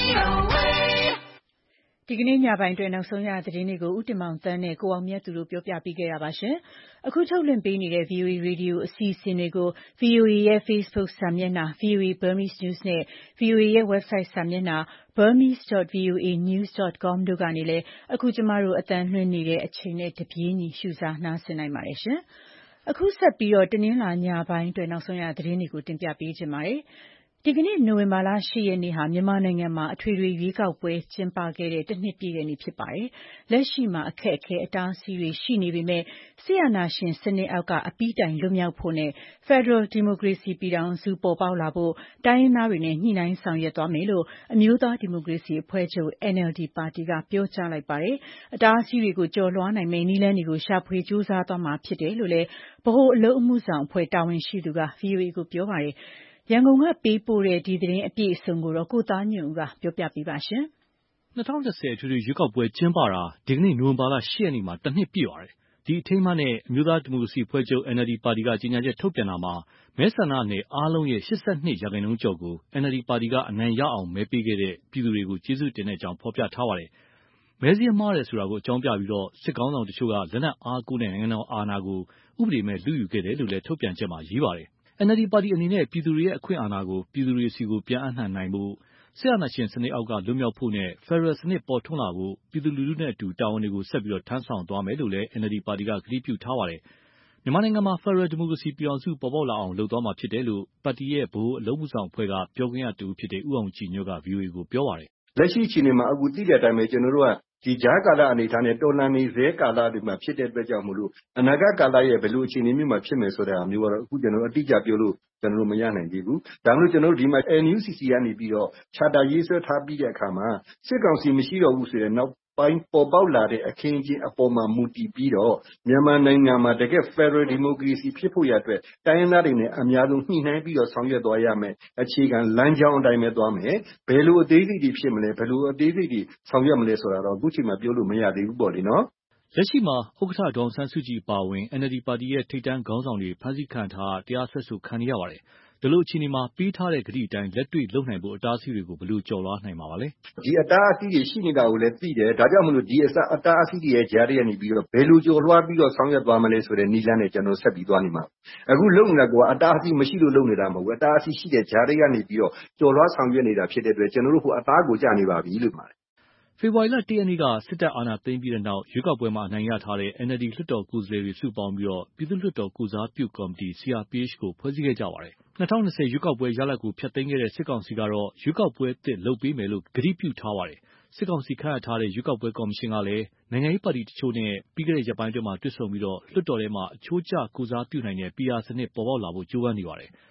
ဒီကနေ့ညပိုင်းအတွက်နောက်ဆုံးရသတင်းတွေကို ဦးတင်မောင်သန်းနဲ့ကိုအောင်မြတ်သူတို့ပြောပြပေးခဲ့တာပါ။ အခုထုတ်လွှင့်ပေးနေတဲ့ ဗွီအိုအေရေဒီယိုအစီအစဉ်တွေကို ဗွီအိုအေရဲ့ Facebook စာမျက်နှာ ဗွီအိုအေ Burmese News နဲ့ ဗွီအိုအေရဲ့ ဝက်ဘ်ဆိုက်စာမျက်နှာ burmese dot voa news dot com တို့ကနေလည်းအခုကျမတို့အသံလွှင့်နေတဲ့အချိန်နဲ့တပြေးညီရှုစားနားဆင်နိုင်ပါတယ်။ အခုဆက်ပြီးတနင်္လာညပိုင်းအတွက်နောက်ဆုံးရသတင်းတွေကိုတင်ပြပေးချင်ပါတယ်။ ဒီကနေ့နိုဝင်ဘာလ ၈ ရက်နေ့ဟာမြန်မာနိုင်ငံမှာအထွေထွေရွေးကောက်ပွဲကျင်းပခဲ့တဲ့တနှစ်ပြည့်တဲ့နေ့ဖြစ်ပါတယ်။ လက်ရှိမှာအခက်အခဲအတားအဆီးတွေရှိနေပေမဲ့စစ်အာဏာရှင်စနစ်အောက်ကအပြီးတိုင်လွတ်မြောက်ဖို့နဲ့ဖက်ဒရယ်ဒီမိုကရေစီပြည်ထောင်စုပေါ်ပေါက်လာဖို့တိုင်းရင်းသားတွေနဲ့ညှိနှိုင်းဆောင်ရွက်သွားမယ်လို့အမျိုးသားဒီမိုကရေစီအဖွဲ့ချုပ် အန်အယ်လ်ဒီ ပါတီကပြောကြားလိုက်ပါတယ်။ အတားအဆီးတွေကိုကျော်လွှားနိုင်မယ့်နည်းလမ်းတွေကိုရှာဖွေကြိုးစားသွားမှာဖြစ်တယ်လို့လည်းဗဟိုအလုပ်အမှုဆောင်အဖွဲ့တာဝန်ရှိသူက ဗွီအိုအေကိုပြောပါတယ်။ ရန်ကုန်ကပေးပို့တဲ့ဒီသတင်းအပြည့်အစုံကိုကိုသားညွန့်ဦးကပြောပြပေးပါမယ်။ ၂၀၂၀ အထွေထွေရွေးကောက်ပွဲကျင်းပတာဒီကနေ့နိုဝင်ဘာလ ၈ ရက်နေ့မှာတနှစ်ပြည့်ပါတယ်။ ဒီအထိမ်းအမှတ်နဲ့အမျိုးသားဒီမိုကရေစီအဖွဲ့ချုပ် အန်အယ်လ်ဒီ ပါတီကကြေညာချက်ထုတ်ပြန်တာမှာမဲဆန္ဒနယ်အားလုံးရဲ့ ၈၂ ရာခိုင်နှုန်းကျော်ကို အန်အယ်လ်ဒီပါတီကအနိုင်ရအောင်မဲပေးခဲ့တဲ့ပြည်သူတွေကိုကျေးဇူးတင်ကြောင်းဖော်ပြထားပါတယ်။ မဲစာရင်းမှားတယ်ဆိုတာကိုအကြောင်းပြပြီးစစ်ခေါင်းဆောင်တချို့ကလက်နက်အားကိုးနဲ့နိုင်ငံတော်အာဏာကိုဥပဒေမဲ့လုယူခဲ့တယ်လို့လည်းထုတ်ပြန်ချက်မှာရေးပါတယ်။ အန်အယ်လ်ဒီပါတီအနေနဲ့ပြည်သူတွေရဲ့အခွင့်အာဏာကိုပြည်သူတွေဆီပြန်အပ်နှံနိုင်ဖို့စစ်အာဏာရှင်စနစ်အောက်ကလွတ်မြောက်ဖို့နဲ့ဖက်ဒရယ်စနစ်ပေါ်ထွန်းလာဖို့ပြည်သူလူထုနဲ့အတူတာဝန်တွေကိုဆက်ပြီးထမ်းဆောင်သွားမယ်လို့လည်း အန်အယ်လ်ဒီပါတီက ကတိပြုထားပါတယ်။ မြန်မာနိုင်ငံမှာဖက်ဒရယ်ဒီမိုကရေစီပြည်ထောင်စုပေါ်ပေါက်လာအောင်လုပ်သွားမှာဖြစ်တယ်လို့ပါတီရဲ့ဗဟိုအလုပ်အမှုဆောင်အဖွဲ့ကပြောခွင့်ရတဦးဖြစ်တဲ့ဦးအောင်ကြည်ညွန့်က ဗွီအိုအေကိုပြောပါတယ်။လက်ရှိအခြေအနေမှာအခုသိတဲ့အတိုင်းပဲကျွန်တော်တို့ကဒီကြားကာလအနေအထားနဲ့တော်လှန်နေဆဲကာလတွေမှာဖြစ်တဲ့အတွက်ကြောင့်မို့လို့အနာဂတ်ကာလရဲ့ဘယ်လိုအခြေအနေမျိုးမှာဖြစ်မယ်ဆိုတာမျိုးကတော့အခုကျွန်တော်တို့အတိအကျပြောလို့ကျွန်တော်တို့မရနိုင်သေးဘူး။ဒါမှမဟုတ်ကျွန်တော်တို့ဒီမှာ အန်ယူစီစီ ကနေပြီးတော့ charter ရေးဆွဲထားပြီးတဲ့အခါမှာစစ်ကောင်စီမရှိတော့ဘူးဆိုရင်နောက်ပိုင်းပေါ်ပေါက်လာတဲ့အခင်းအကျင်းအပေါ်မှာမူတည်ပြီးတော့မြန်မာနိုင်ငံမှာတကယ့်ဖက်ဒရယ်ဒီမိုကရေစီဖြစ်ဖို့ရအတွက်တိုင်းရင်းသားတွေနဲ့အများဆုံးညှိနှိုင်းပြီးတော့ဆောင်ရွက်သွားရမယ်အခြေခံလမ်းကြောင်းအတိုင်းပဲသွားမယ်ဘယ်လိုအသေးစိတ်တွေဖြစ်မလဲဘယ်လိုအသေးစိတ်တွေဆောင်ရွက်မလဲဆိုတာတော့အခုချိန်မှာပြောလို့မရသေးဘူးပေါ့လေနော်။လက်ရှိမှာဥက္ကဋ္ဌဒေါ်အောင်ဆန်းစုကြည်အပါအဝင် အန်အယ်လ်ဒီပါတီရဲ့ထိပ်တန်းခေါင်းဆောင်တွေဖမ်းဆီးခံထားတရားစွဲဆိုခံနေရပါတယ်။ဒီလိုအခြေအနေမှာပေးထားတဲ့ကတိအတိုင်းလက်တွေ့လုပ်နိုင်ဖို့အတားအဆီးတွေကိုဘယ်လိုကျော်လွှားနိုင်မှာပါလဲ။ဒီအတားအဆီးတွေရှိနေတာကိုလည်းသိတယ်ဒါကြောင့်မလို့ဒီအတားအဆီးတွေရဲ့ကြားထဲကနေပြီးတော့ဘယ်လိုကျော်လွှားပြီးတော့ဆောင်ရွက်သွားမလဲဆိုတဲ့နည်းလမ်းနဲ့ကျွန်တော်ဆက်ပြီးသွားနေမှာ။အခုလုပ်နေတာကအတားအဆီးမရှိလို့လုပ်နေတာမဟုတ်ဘူးအတားအဆီးရှိတဲ့ကြားထဲကနေပြီးတော့ကျော်လွှားဆောင်ရွက်နေတာဖြစ်တဲ့အတွက်ကျွန်တော်တို့ကအသားကိုကျနေပါပြီလို့ပါတယ်။ဖေဖော်ဝါရီလ ၁ ရက်နေ့ကစစ်တပ်အာဏာသိမ်းပြီးနောက်ရွေးကောက်ပွဲမှာအနိုင်ရထားတဲ့ အန်အယ်လ်ဒီလွှတ်တော်ကိုယ်စားလှယ်တွေစုပေါင်းပြီးပြည်သူ့လွှတ်တော်ကိုယ်စားပြုကော်မတီ စီ အာር พี အိတ် ကိုဖွဲ့စည်းခဲ့ကြပါတယ်။ ၂၀၂၀ ရွေးကောက်ပွဲရလဒ်ကိုဖျက်သိမ်းခဲ့တဲ့စစ်ကောင်စီကတော့ရွေးကောက်ပွဲသစ်လုပ်ပေးမယ်လို့ကတိပြုထားပါတယ်။စစ်ကောင်စီခန့်အပ်ထားတဲ့ရွေးကောက်ပွဲကော်မရှင်ကလည်းနိုင်ငံရေးပါတီတချို့နဲ့ပြီးခဲ့တဲ့ရက်ပိုင်းအတွင်းတွေ့ဆုံပြီးလွှတ်တော်ထဲအချိုးကျကိုယ်စားပြုနိုင်တဲ့ ပီအာ စနစ်ပေါ်ပေါက်လာဖို့ကြိုးပမ်းနေပါတယ်။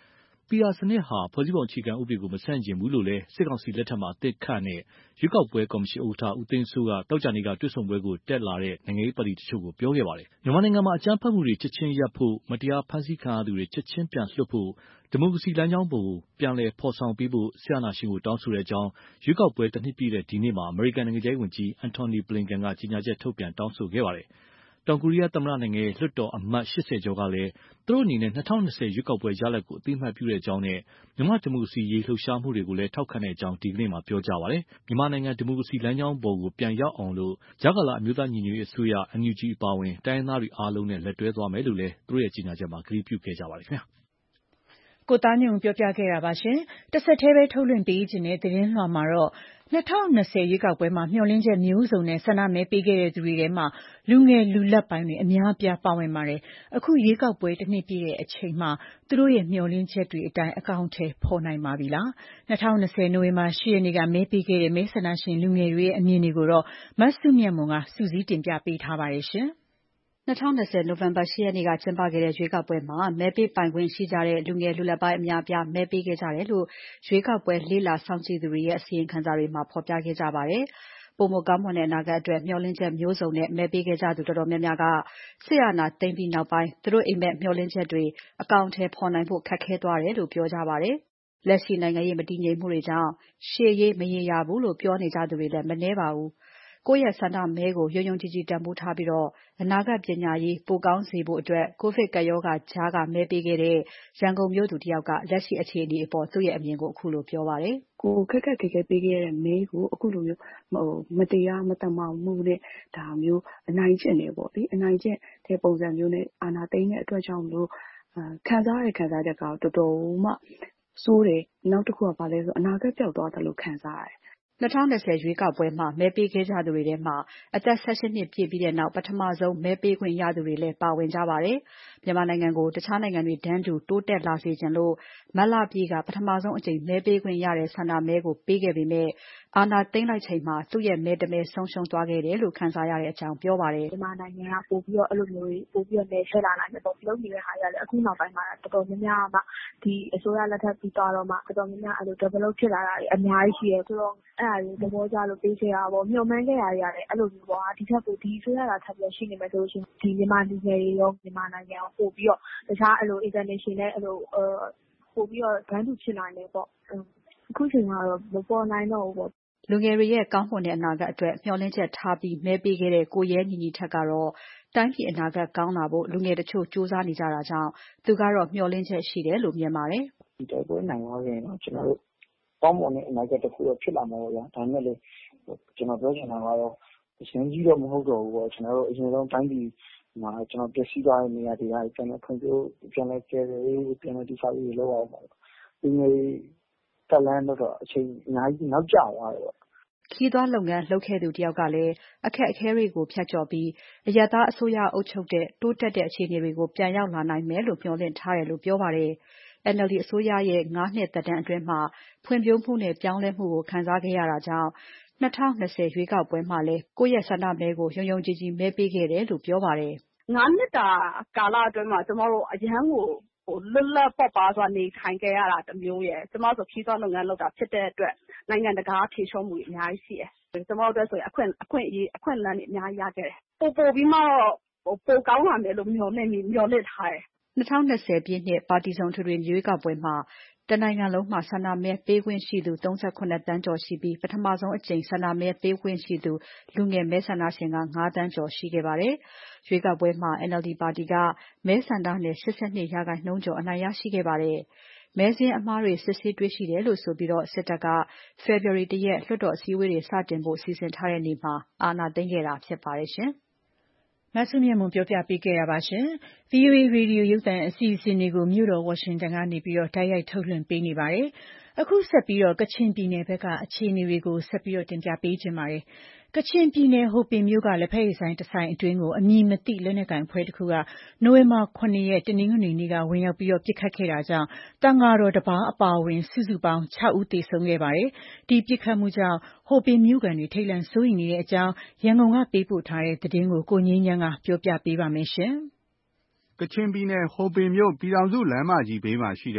ပီအာစနစ်ဟာဖွဲ့စည်းပုံအခြေခံဥပဒေကိုမဆန့်ကျင်ဘူးလို့လည်းစစ်ကောင်စီလက်ထက်မှာအသစ်ခန့်တဲ့ရွေးကောက်ပွဲကော်မရှင်ဥက္ကဋ္ဌဦးသိန်းစိုးကတောက်ကြနေကတွေ့ဆုံပွဲကိုတက်လာတဲ့နိုင်ငံရေးပါတီတချို့ကိုပြောခဲ့ပါတယ်။မြန်မာနိုင်ငံမှာအကြမ်းဖက်မှုတွေချက်ချင်းရပ်ဖို့မတရားဖမ်းဆီးခံရသူတွေချက်ချင်းပြန်လွှတ်ဖို့ဒီမိုကရေစီလမ်းကြောင်းပေါ်ပြန်လည်ဖော်ဆောင်ပေးဖို့ဆရာနာရှင်ကိုတောင်းဆိုတဲ့အကြောင်းရွေးကောက်ပွဲတစ်နှစ်ပြည့်တဲ့ဒီနေ့မှာအမေရိကန်နိုင်ငံခြားရေးဝန်ကြီးအန်တိုနီဘလင်ကန်ကကြေညာချက်ထုတ်ပြန်တောင်းဆိုခဲ့ပါတယ်။တောင်ကိုရီးယားသမ္မတနိုင်ငံရဲ့လွှတ်တော်အမတ်၈၀ကျော်ကလည်းသူတို့အနေနဲ့၂၀၂၀ရွေးကောက်ပွဲရလဒ်ကိုအသိအမှတ်ပြုတဲ့အကြောင်းနဲ့မြန်မာဒီမိုကရေစီရေးလှုပ်ရှားမှုတွေကိုလည်းထောက်ခံတဲ့အကြောင်းဒီကနေ့မှာပြောကြားပါတယ်။မြန်မာနိုင်ငံဒီမိုကရေစီလမ်းကြောင်းပေါ်ကိုပြန်ရောက်အောင်လို့ကြားကာလအမျိုးသားညီညွတ်ရေးအစိုးရ အန်ယူဂျီအပါအဝင်တိုင်းရင်းသားတွေအားလုံးနဲ့လက်တွဲသွားမယ်လို့လည်းသူတို့ရဲ့ကြေညာချက်မှာကတိပြုခဲ့ကြပါတယ်ခင်ဗျာ။ကိုသားညွန့်ပြောပြခဲ့တာပါရှင်။တစ်ဆက်တည်းပဲထုတ်လွှင့်ပေးခြင်းတဲ့သတင်းလွှာမှာတော့၂၀၂၀ရွေးကောက်ပွဲမှာမျှော်လင့်ချက်မျိုးစုံနဲ့ဆန္ဒမဲပေးခဲ့တဲ့သူတွေထဲမှာလူငယ်လူလတ်ပိုင်းတွေအများအပြားပါဝင်ပါတယ်။အခုရွေးကောက်ပွဲတစ်နှစ်ပြည့်တဲ့အချိန်မှာသူတို့ရဲ့မျှော်လင့်ချက်တွေအတိုင်းအကောင်အထည်ဖော်နိုင်ပါပြီလား။၂၀၂၀နိုဝင်ဘာ၈ရက်နေ့ကမဲပေးခဲ့တဲ့မဲဆန္ဒရှင်လူငယ်တွေရဲ့အမြင်တွေကိုတော့မစုမြတ်မွန်ကစုစည်းတင်ပြပေးထားပါတယ်ရှင်။၂၀၂၀နိုဝင်ဘာ၈ရက်နေ့ကကျင်းပခဲ့တဲ့ရွေးကောက်ပွဲမှာမဲပေးပိုင်ခွင့်ရှိကြတဲ့လူငယ်လူလတ်ပိုင်းအများအပြားမဲပေးခဲ့ကြတယ်လို့ရွေးကောက်ပွဲလေ့လာစောင့်ကြည့်သူတွေရဲ့အစီရင်ခံစာတွေမှာဖော်ပြခဲ့ကြပါတယ်။ပိုမိုကောင်းမွန်တဲ့အနာဂတ်အတွက်မျှော်လင့်ချက်မျိုးစုံနဲ့မဲပေးခဲ့ကြသူတော်တော်များများကစစ်အာဏာသိမ်းပြီးနောက်ပိုင်းသူတို့အိမ်မက်မျှော်လင့်ချက်တွေအကောင်အထည်ဖော်နိုင်ဖို့ခက်ခဲသွားတယ်လို့ပြောကြပါတယ်။လက်ရှိနိုင်ငံရေးမတည်ငြိမ်မှုတွေကြောင့်ရှေ့ရေးမရေရာဘူးလို့ပြောနေကြသူတွေလည်းမနည်းပါဘူး။ကိုယ့်ရဲ့ဆန္ဒမဲကိုယုံယုံကြည်ကြည်တန်ဖိုးထားပြီးအနာဂတ်ပညာရေးပိုကောင်းစေဖို့အတွက်ကိုဗစ်ကပ်ရောဂါကြားကမဲပေးခဲ့တဲ့ရန်ကုန်မြို့သူတယောက်ကလက်ရှိအခြေအနေအပေါ်သူ့ရဲ့အမြင်ကိုအခုလိုပြောပါတယ်။ကိုယ်ခက်ခက်ခဲခဲပေးခဲ့တဲ့မဲကိုအခုလိုမျိုးမတရားမသမာမှုနဲ့ဒါမျိုးအနိုင်ကျင့်နေပေါ့လေ။အနိုင်ကျင့်တဲ့ပုံစံမျိုးနဲ့အာဏာသိမ်းတဲ့အတွက်ကြောင့်မို့ခံစားရတဲ့ခံစားချက်ကတော်တော်မှဆိုးတယ်။နောက်တစ်ခုကဘာလဲဆိုအနာဂတ်ပျောက်သွားတယ်လို့ခံစားရတယ်။၂၀၂၀ရွေးကောက်ပွဲမှာမဲပေးခဲ့ကြသူတွေထဲမှာအသက်၁၈နှစ်ပြည့်ပြီးတဲ့နောက်ပထမဆုံးမဲပေးခွင့်ရသူတွေလည်းပါဝင်ကြပါတယ်။မြန်မာနိုင်ငံကိုတခြားနိုင်ငံတွေတန်းတူတိုးတက်လာစေချင်လို့မတ်လပြည့်ကပထမဆုံးအကြိမ်မဲပေးခွင့်ရတဲ့ဆန္ဒမဲကိုပေးခဲ့ပေမဲ့အာဏာသိမ်းလိုက်ချိန်မှာသူ့ရဲ့မဲတမဲဆုံးရှုံးသွားခဲ့တယ်လို့ခံစားရတဲ့အကြောင်းပြောပါတယ်။မြန်မာနိုင်ငံကပို့ပြီးတော့အဲ့လိုမျိုးပို့ပြီးတော့မဲဆွဲလာနိုင်တယ်ပေါ့။လုပ်နေတဲ့ဟာတွေကလည်းအခုနောက်ပိုင်းမှာတော်တော်များများမှဒီအစိုးရလက်ထက်ပြီးသွားတော့မှတော်တော်များများအဲ့လို develop ဖြစ်လာတာတွေအများကြီးရှိတယ်ဆိုတော့အဲ့ဒါတွေသဘောကျလို့ပေးခဲ့တာပေါ့။မျှော်မှန်းခဲ့တာတွေကလည်းအဲ့လိုမျိုးပေါ့။ဒီထက်ပိုဒီအစိုးရကထပ်ပြီးရှိနေမယ်ဆိုလို့ရှိရင်ဒီမြန်မာလူငယ်တွေရောမြန်မာနိုင်ငံကိုပို့ပြီးတော့တခြားအဲ့လို international အဲ့လိုပို့ပြီးတော့တန်းတူဖြစ်နိုင်တယ်ပေါ့။အခုချိန်မှာတော့မပေါ်နိုင်တော့ဘူးပေါ့။လူငယ်တွေရဲ့ကောင်းမွန်တဲ့အနာဂတ်အတွက်မျှော်လင့်ချက်ထားပြီးမဲပေးခဲ့တဲ့ကိုရဲညီညီထက်ကတော့တိုင်းပြည်အနာဂတ်ကောင်းလာဖို့လူငယ်တချို့စူးစမ်းနေကြတာကြောင့်သူကတော့မျှော်လင့်ချက်ရှိတယ်လို့မြင်ပါတယ်။ဒီတိုက်ပွဲနိုင်သွားရင်တော့ကျွန်တော်တို့ကောင်းမွန်တဲ့အနာဂတ်တစ်ခုတော့ဖြစ်လာမှာပေါ့ဗျာ။ဒါနဲ့လေကျွန်တော်ပြောချင်တာကတော့အရင်ကြီးတော့မဟုတ်တော့ဘူးပေါ့။ကျွန်တော်တို့အရင်ဆုံးတိုင်းပြည်မှာကျွန်တော်ပြည့်စည်သွားတဲ့နေရာတွေကပြန်လည်ဖွံ့ဖြိုးပြန်လည်ကျယ်ပြည့်ပြန်လည်တည်ဆောက်ရေးလုပ်အောင်ပေါ့။ဒီနေ့တက်လန်းတော့အချိန်အများကြီးနောက်ကျသွားတယ်ပေါ့။ခီးသွွားလုပ်ငန်းလုပ်ခဲ့သူတယောက်ကလည်းအခက်အခဲတွေကိုဖြတ်ကျော်ပြီးအရပ်သားအစိုးရအုပ်ချုပ်တဲ့တိုးတက်တဲ့အခြေအနေတွေကိုပြန်ရောက်လာနိုင်မယ်လို့မျှော်လင့်ထားတယ်လို့ပြောပါတယ်။ N L D အစိုးရရဲ့ငါးနှစ်သက်တမ်းအတွင်းမှာဖွံ့ဖြိုးမှုနဲ့ပြောင်းလဲမှုကိုခံစားခဲ့ရတာကြောင့်၂၀၂၀ရွေးကောက်ပွဲမှာလည်းကိုယ့်ရဲ့ဆန္ဒမဲကိုယုံယုံကြည်ကြည်မဲပေးခဲ့တယ်လို့ပြောပါတယ်။ငါးနှစ်တာကာလအတွင်းမှာကျမတို့အရန်ကိုဟိုလွတ်လပ်ပေါ့ပါစွာနေထိုင်ခဲ့ရတာတမျိုးရဲ့ကျမဆိုခီးသွွားလုပ်ငန်းလုပ်တာဖြစ်တဲ့အတွက်နိုင်ငံတကာဖြေရှုံးမှုအများကြီးရှိတယ်။ကျမတို့အတွက်ဆိုရင်အခွင့်အခွင့်အရေးအခွင့်အလမ်းတွေအများကြီးရခဲ့တယ်။ပို့ပို့ပြီးမှတော့ဟိုပိုကောင်းလာမယ်လို့မျှော်လင့်ပြီးမျှော်လင့်ထားတယ်။၂၀၂၀ပြည့်နှစ်ပါတီစုံထွေထွေရွေးကောက်ပွဲမှာတနိုင်ငံလုံးမှာဆန္ဒမဲပေးခွင့်ရှိသူ၃၇သန်းကျော်ရှိပြီးပထမဆုံးအကြိမ်ဆန္ဒမဲပေးခွင့်ရှိသူလူငယ်မဲဆန္ဒရှင်က၅သန်းကျော်ရှိခဲ့ပါတယ်။ရွေးကောက်ပွဲမှာ N L D ပါတီကမဲဆန္ဒနယ်၈၂ရာခိုင်နှုန်းကျော်အနိုင်ရရှိခဲ့ပါတယ်။မဲစာရင်းအမှားတွေစစ်ဆေးတွေ့ရှိတယ်လို့ဆိုပြီးစစ်တပ်ကဖေဖော်ဝါရီ၁ရက်လွှတ်တော်အစည်းအဝေးတွေစတင်ဖို့စီစဉ်ထားတဲ့နေ့မှာအာဏာသိမ်းခဲ့တာဖြစ်ပါတယ်ရှင်။မစုမြတ်မွန်ပြောပြပေးခဲ့တာပါရှင်။ V O A ရေဒီယိုရုပ်သံအစီအစဉ်တွေကိုမြို့တော်ဝါရှင်တန်ကနေပြီးတော့တိုက်ရိုက်ထုတ်လွှင့်ပေးနေပါတယ်။အခုဆက်ပြီးတော့ကချင်ပြည်နယ်ဘက်ကအခြေအနေတွေကိုဆက်ပြီးတော့တင်ပြပေးခြင်းပါတယ်။ကချင်ပြည်နယ်ဟိုပင်မြို့ကလက်ဖက်ရည်ဆိုင်တဆိုင်အတွင်းကိုအမည်မသိလက်နက်ကိုင်အဖွဲ့တစ်ခုကနိုဝင်ဘာ၇ရက်တနင်္ဂနွေနေ့ကဝင်ရောက်ပြီးတော့ပြစ်ခတ်ခဲ့တာကြောင့်တန်ဃာတော်တစ်ပါးအပါအဝင်စုစုပေါင်း၆ဦးသေဆုံးခဲ့ပါတယ်။ဒီပြစ်ခတ်မှုကြောင့်ဟိုပင်မြို့ကန်တွေထိတ်လန့်စိုးရိမ်နေတဲ့အကြောင်းရန်ကုန်ကပေးပို့ထားတဲ့သတင်းကိုကိုငင်းချမ်းကပြောပြပေးပါမယ်ရှင်။ကချင်ပြည်နယ်ဟိုပင်မြို့ပြည်ထောင်စုလမ်းမကြီးဘေးမှာရှိတဲ့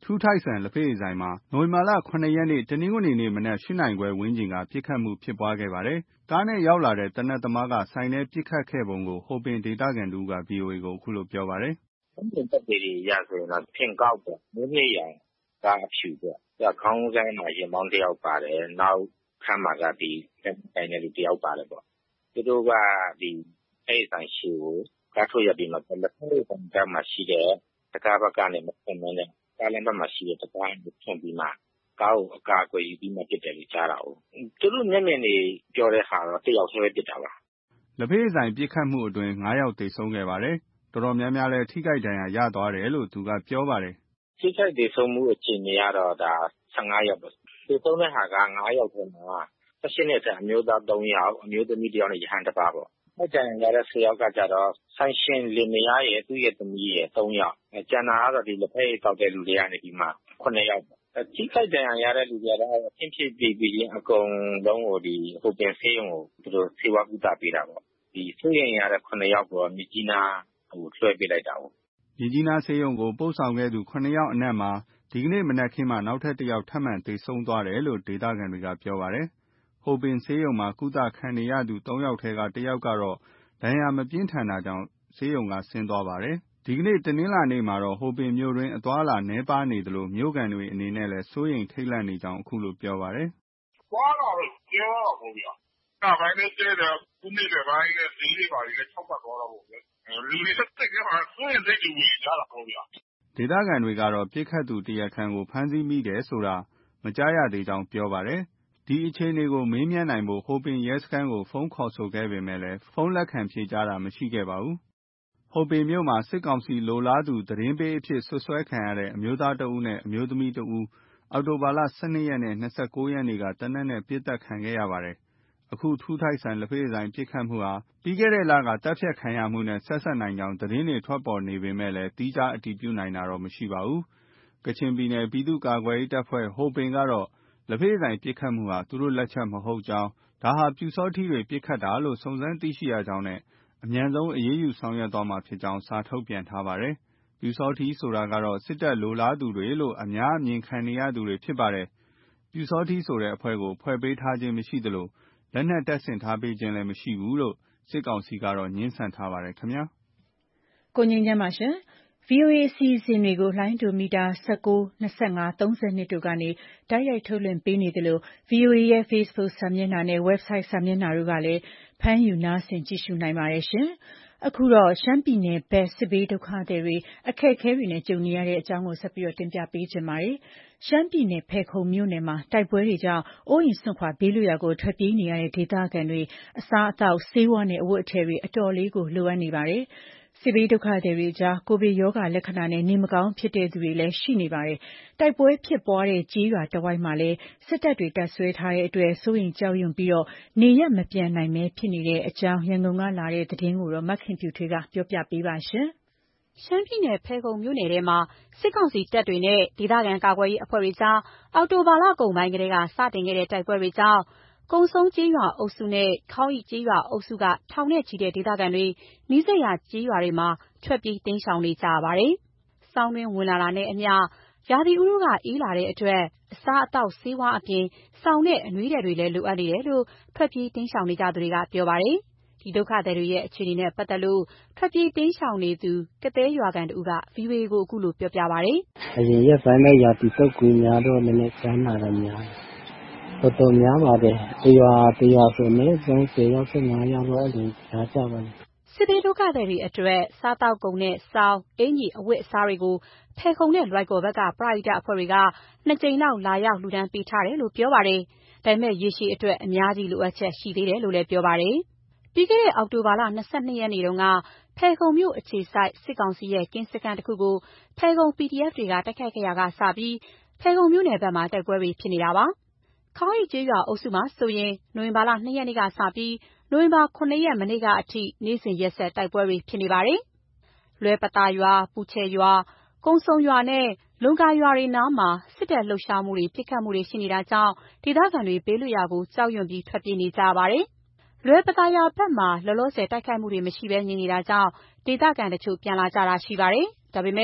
ထူးထိုက်ဆန်လက်ဖက်ရည်ဆိုင်မှာနိုဝင်ဘာလ ခုနှစ်ရက်နေ့တနင်္ဂနွေနေ့မနက် ၈ နာရီခွဲဝန်းကျင်ကပစ်ခတ်မှုဖြစ်ပွားခဲ့ပါတယ်။ကားနဲ့ရောက်လာတဲ့သေနတ်သမားကဆိုင်ထဲပစ်ခတ်ခဲ့ပုံကိုဟိုပင်ဒေသခံတဦးက ဗွီအိုအေကိုအခုလိုပြောပါတယ်။အမြင့်တက်တွေရဆိုရင်တော့ဖင်ကောက်ပေါ့။မျိုးနှစ်ရောင်ကားအဖြူပေါ့။ဒါခေါင်းဆိုင်မှာရင်ပေါင်းတယောက်ပါတယ်။နောက်ခန်းမှာကဒီတိုင်တဲ့လူတယောက်ပါတယ်ပေါ့။သူတို့ကဒီအဲ့ဆိုင်ရှိကိုကားထုတ်ရပြီးမှလက်ဖက်ဆိုင်ကမှရှိတဲ့တကားဘက်ကနေမဖွင့်မနဲ့ကားလမ်းဘက်မှာရှိတဲ့တကားကိုဖွင့်ပြီးမှကားကိုအကာအကွယ်ယူပြီးမှပစ်တယ်လို့ကြားတာ哦သူတို့မျက်မြင်တွေပြောတဲ့ဟာတော့တယောက်တည်းပဲပစ်တာပါလက်ဖက်ဆိုင်ပစ်ခတ်မှုအတွင်း၅ယောက်သေဆုံးခဲ့ပါတယ်တော်တော်များများလည်းထိခိုက်ဒဏ်ရာရသွားတယ်လို့သူကပြောပါတယ်ထိခိုက်သေဆုံးမှုအခြေအနေကတော့ဒါဆယ့်ငါးယောက်ပဲသေဆုံးတဲ့ဟာကငါးယောက်ထဲမှာ၁၈နှစ်အမျိုးသား၃ယောက်အမျိုးသမီးတစ်ယောက်နဲ့ရဟန်းတစ်ပါးပေါ့အဲ့ကြရင်ရတဲ့ဆယ်ယောက်ကကြတော့ဆိုင်ရှင်လင်မယားရဲ့သူ့ရဲ့သမီးရဲ့၃ယောက်ကျန်တာကတော့ဒီလက်ဖက်ရည်တောက်တဲ့လူတွေကနေပြီးမှခုနှစ်ယောက်ပေါ့ထိခိုက်ဒဏ်ရာရတဲ့လူတွေကတော့အင်းဖြစ်ပြီးပြီးချင်းအကုန်လုံးကိုဒီဟိုပင်ဆေးရုံကိုသူတို့ဆေးဝါးကုသပေးတာပေါ့ဒီဆေးရုံရတဲ့ခုနှစ်ယောက်ကိုမြကြီးနားဟိုလွှဲပေးလိုက်တာပေါ့မြကြီးနားဆေးရုံကိုပို့ဆောင်ခဲ့သူခုနှစ်ယောက်အနက်မှာဒီကနေ့မနက်ခင်းမှာနောက်ထပ်တစ်ယောက်ထပ်မံသေဆုံးသွားတယ်လို့ဒေသခံတွေကပြောပါတယ်ဟိုပင်ဆေးရုံမှာကုသခံနေရသူ၃ယောက်ထဲကတစ်ယောက်ကတော့ဒဏ်ရာမပြင်းထန်တာကြောင့်ဆေးရုံကဆင်းသွားပါတယ်ဒီကနေ့တနင်္လာနေ့မှာတော့ဟိုပင်မြို့တွင်အသွားအလာနည်းပါးနေသလိုမြို့ကန်တွေအနေနဲ့လည်းစိုးရိမ်ထိတ်လန့်နေကြောင်းအခုလိုပြောပါတယ်။သွားတာတော့ကျဲတော့ပေါ့ဗျာ။ဒါပိုင်းနဲ့ကျဲတယ်ခုနေ့တွေပိုင်းနဲ့ဈေးတွေပါလေ၆ပတ်သွားတော့ပေါ့ဗျာ။လူတွေတက်ကြမှာစိုးရိမ်စိတ်တွေဝင်ကြတာပေါ့ဗျာ။ဒေသခံတွေကတော့ပြစ်ခတ်သူတရားခံကိုဖမ်းဆီးမိတယ်ဆိုတာမကြားရသေးကြောင်းပြောပါတယ်။ဒီအခြေအနေကိုမေးမြန်းနိုင်ဖို့ဟိုပင်ရဲစခန်းကိုဖုန်းခေါ်ဆိုခဲ့ပေမဲ့လည်းဖုန်းလက်ခံဖြေကြားတာမရှိခဲ့ပါဘူး။ဟိုပင်မြို့မှာစစ်ကောင်စီလိုလားသူသတင်းပေးအဖြစ်ဆွဆွဲခံရတဲ့အမျိုးသားတဦးနဲ့အမျိုးသမီးတဦးအောက်တိုဘာလ၁၂ရက်နဲ့၂၉ရက်နေ့ကတနက်နဲ့ပြစ်တက်ခံခဲ့ရပါတယ်။အခုထူးထိုက်ဆန်လက်ဖက်ဆိုင်ပြစ်ခတ်မှုဟာပြီးခဲ့တဲ့လကတပ်ဖြတ်ခံရမှုနဲ့ဆက်ဆက်နိုင်ကြောင်းသတင်းတွေထွက်ပေါ်နေပေမဲ့လည်းတီးခြားအတည်ပြုနိုင်တာတော့မရှိပါဘူး။ကချင်ပြည်နယ်ပြည်သူ့ကာကွယ်ရေးတပ်ဖွဲ့ဟိုပင်ကတော့လက်ဖက်ဆိုင်ပြစ်ခတ်မှုဟာသူတို့လက်ချက်မဟုတ်ကြောင်းဒါဟာပြူစောထီးတွေပြစ်ခတ်တာလို့စုံစမ်းသိရှိရကြောင်းနဲ့အမြန်ဆုံးအရေးယူဆောင်ရွက်သွားမှာဖြစ်ကြောင်းစာထုတ်ပြန်ထားပါတယ်။ပြူစောထီးဆိုတာကတော့စစ်တပ်လိုလားသူတွေလို့အများအမြင်ခံနေရသူတွေဖြစ်ပါတယ်။ပြူစောထီးဆိုတဲ့အဖွဲ့ကိုဖွဲ့ပေးထားခြင်းမရှိသလိုလက်နက်တပ်ဆင်ထားပေးခြင်းလည်းမရှိဘူးလို့စစ်ကောင်စီကတော့ငြင်းဆန်ထားပါတယ်ခင်ဗျာ။ကိုငင်းချမ်းပါရှင်။ဗွီအိုအေအစီအစဉ်တွေကိုလိုင်းဒိုမီတာ၁၉, ၂၅, ၃၂တို့ကနေတိုက်ရိုက်ထုတ်လွှင့်ပေးနေသလို ဗွီအိုအေရဲ့ Facebook စာမျက်နှာနဲ့ Website စာမျက်နှာတို့ကလည်းဖမ်းယူနားဆင်ကြည့်ရှုနိုင်ပါတယ်ရှင်။အခုတော့ရှမ်းပြည်နယ်ဘက်စစ်ဘေးဒုက္ခသည်တွေအခက်အခဲတွေနဲ့ကြုံနေရတဲ့အကြောင်းကိုဆက်ပြီးတင်ပြပေးချင်ပါတယ်။ရှမ်းပြည်နယ်ဖယ်ခုံမြို့နယ်မှာတိုက်ပွဲတွေကြောင့်အိုးအိမ်စွန့်ခွာဘေးလွတ်ရာကိုထွက်ပြေးနေရတဲ့ဒေသခံတွေအစားအသောက်ဆေးဝါးနဲ့အဝတ်အထည်တွေအတော်လေးကိုလိုအပ်နေပါတယ်။စစ်ဘေးဒုက္ခသည်တွေကြားကိုဗစ်ရောဂါလက္ခဏာနဲ့နေမကောင်းဖြစ်တဲ့သူတွေလည်းရှိနေပါတယ်။တိုက်ပွဲဖြစ်ပွားတဲ့ကြေးရွာတဝိုက်မှာလည်းစစ်တပ်တွေတပ်ဆွဲထားတဲ့အတွက်စိုးရိမ်ကြောက်ရွံ့ပြီးတော့နေရက်မပြန်နိုင်မဲဖြစ်နေတဲ့အကြောင်းရန်ကုန်ကလာတဲ့သတင်းကိုတော့မခင်ဖြူထွေးကပြောပြပေးပါရှင်။ရှမ်းပြည်နယ်ဖယ်ခုံမြို့နယ်ထဲမှာစစ်ကောင်စီတပ်တွေနဲ့ဒေသခံကာကွယ်ရေးအဖွဲ့တွေကြားအောက်တိုဘာလကုန်ပိုင်းကတည်းကစတင်ခဲ့တဲ့တိုက်ပွဲတွေကြောင့်ကုံဆုံးကျေးရွာအုပ်စုနဲ့ခေါင်းရီကျေးရွာအုပ်စုကထောင်နဲ့ချီတဲ့ဒေသခံတွေနီးစပ်ရာကျေးရွာတွေမှာထွက်ပြေးတိမ်းရှောင်နေကြရပါတယ်။ဆောင်းတွင်းဝင်လာတာနဲ့အမျှရာသီဥတုကအေးလာတဲ့အတွက်အစားအသောက်ဆေးဝါးအပြင်စောင်နဲ့အနွေးထည်တွေလည်းလိုအပ်နေတယ်လို့ထွက်ပြေးတိမ်းရှောင်နေကြသူတွေကပြောပါတယ်။ဒီဒုက္ခသည်တွေရဲ့အခြေအနေနဲ့ပတ်သက်လို့ထွက်ပြေးတိမ်းရှောင်နေသူကသဲရွာကန်တူက ဗွီအိုအေ ကိုအခုလိုပြောပြပါတယ်။အရင်ရက်ပိုင်းမဲ့ရာသီတုပ်ကွေးများတော့လည်းနည်းနည်းချမ်းသာတယ်များတော်တော်များပါတယ်။တရွာတရွာဆိုအနည်းဆုံးဆယ်ယောက်၁၅ယောက်တော့အဲ့လိုရှားကြပါလိမ့်။စစ်ဘေးဒုက္ခသည်တွေအတွက်စားတောက်ကုန်နဲ့စောင်းအင်ကြီးအဝတ်အစားတွေကိုဖယ်ခုံနဲ့လွိုင်ကော်ဘက်ကပရဟိတအဖွဲ့တွေကနှစ်ကြိမ်လောက်လာရောက်လှူဒန်းပေးထားတယ်လို့ပြောပါတယ်။ဒါပေမဲ့ရေရှည်အတွက်အများကြီးလိုအပ်ချက်ရှိသေးတယ်လို့လည်းပြောပါတယ်။ပြီးခဲ့တဲ့အောက်တိုဘာလ၂၂ရက်နေ့တုန်းကဖယ်ခုံမြို့အခြေစိုက်စစ်ကောင်စီရဲ့ကင်းစခန်းတစ်ခုကိုဖယ်ခုံ ပီဒီအက်ဖ် တွေကတိုက်ခိုက်ခဲ့ရာကစပြီးဖယ်ခုံမြို့နယ်ဘက်မှာတိုက်ပွဲတွေဖြစ်နေတာပါ။ခေါင်းရီကျေးရွာအုပ်စုမှာဆိုရင်နိုဝင်ဘာလ၂ရက်နေ့ကစပြီးနိုဝင်ဘာခုနှစ်ရက်မနေ့ကအထိနေ့စဉ်ရက်ဆက်တိုက်ပွဲတွေဖြစ်နေပါတယ်။လွယ်ပသာရွာပူချေရွာကုံဆုံရွာနဲ့လုံကာရွာတွေနားမှာစစ်တပ်လှုပ်ရှားမှုတွေပစ်ခတ်မှုတွေရှိနေတာကြောင့်ဒေသခံတွေဘေးလွတ်ရာကိုကြောက်ရွံ့ပြီးထွက်ပြေးနေကြရပါတယ်။လွယ်ပသာရွာဘက်မှာလောလောဆယ်တိုက်ခိုက်မှုတွေမရှိဘဲနေနေတာကြောင့်ဒေသခံတချို့ပြန်လာကြတာရှိပါတယ်။ဒါပေမဲ့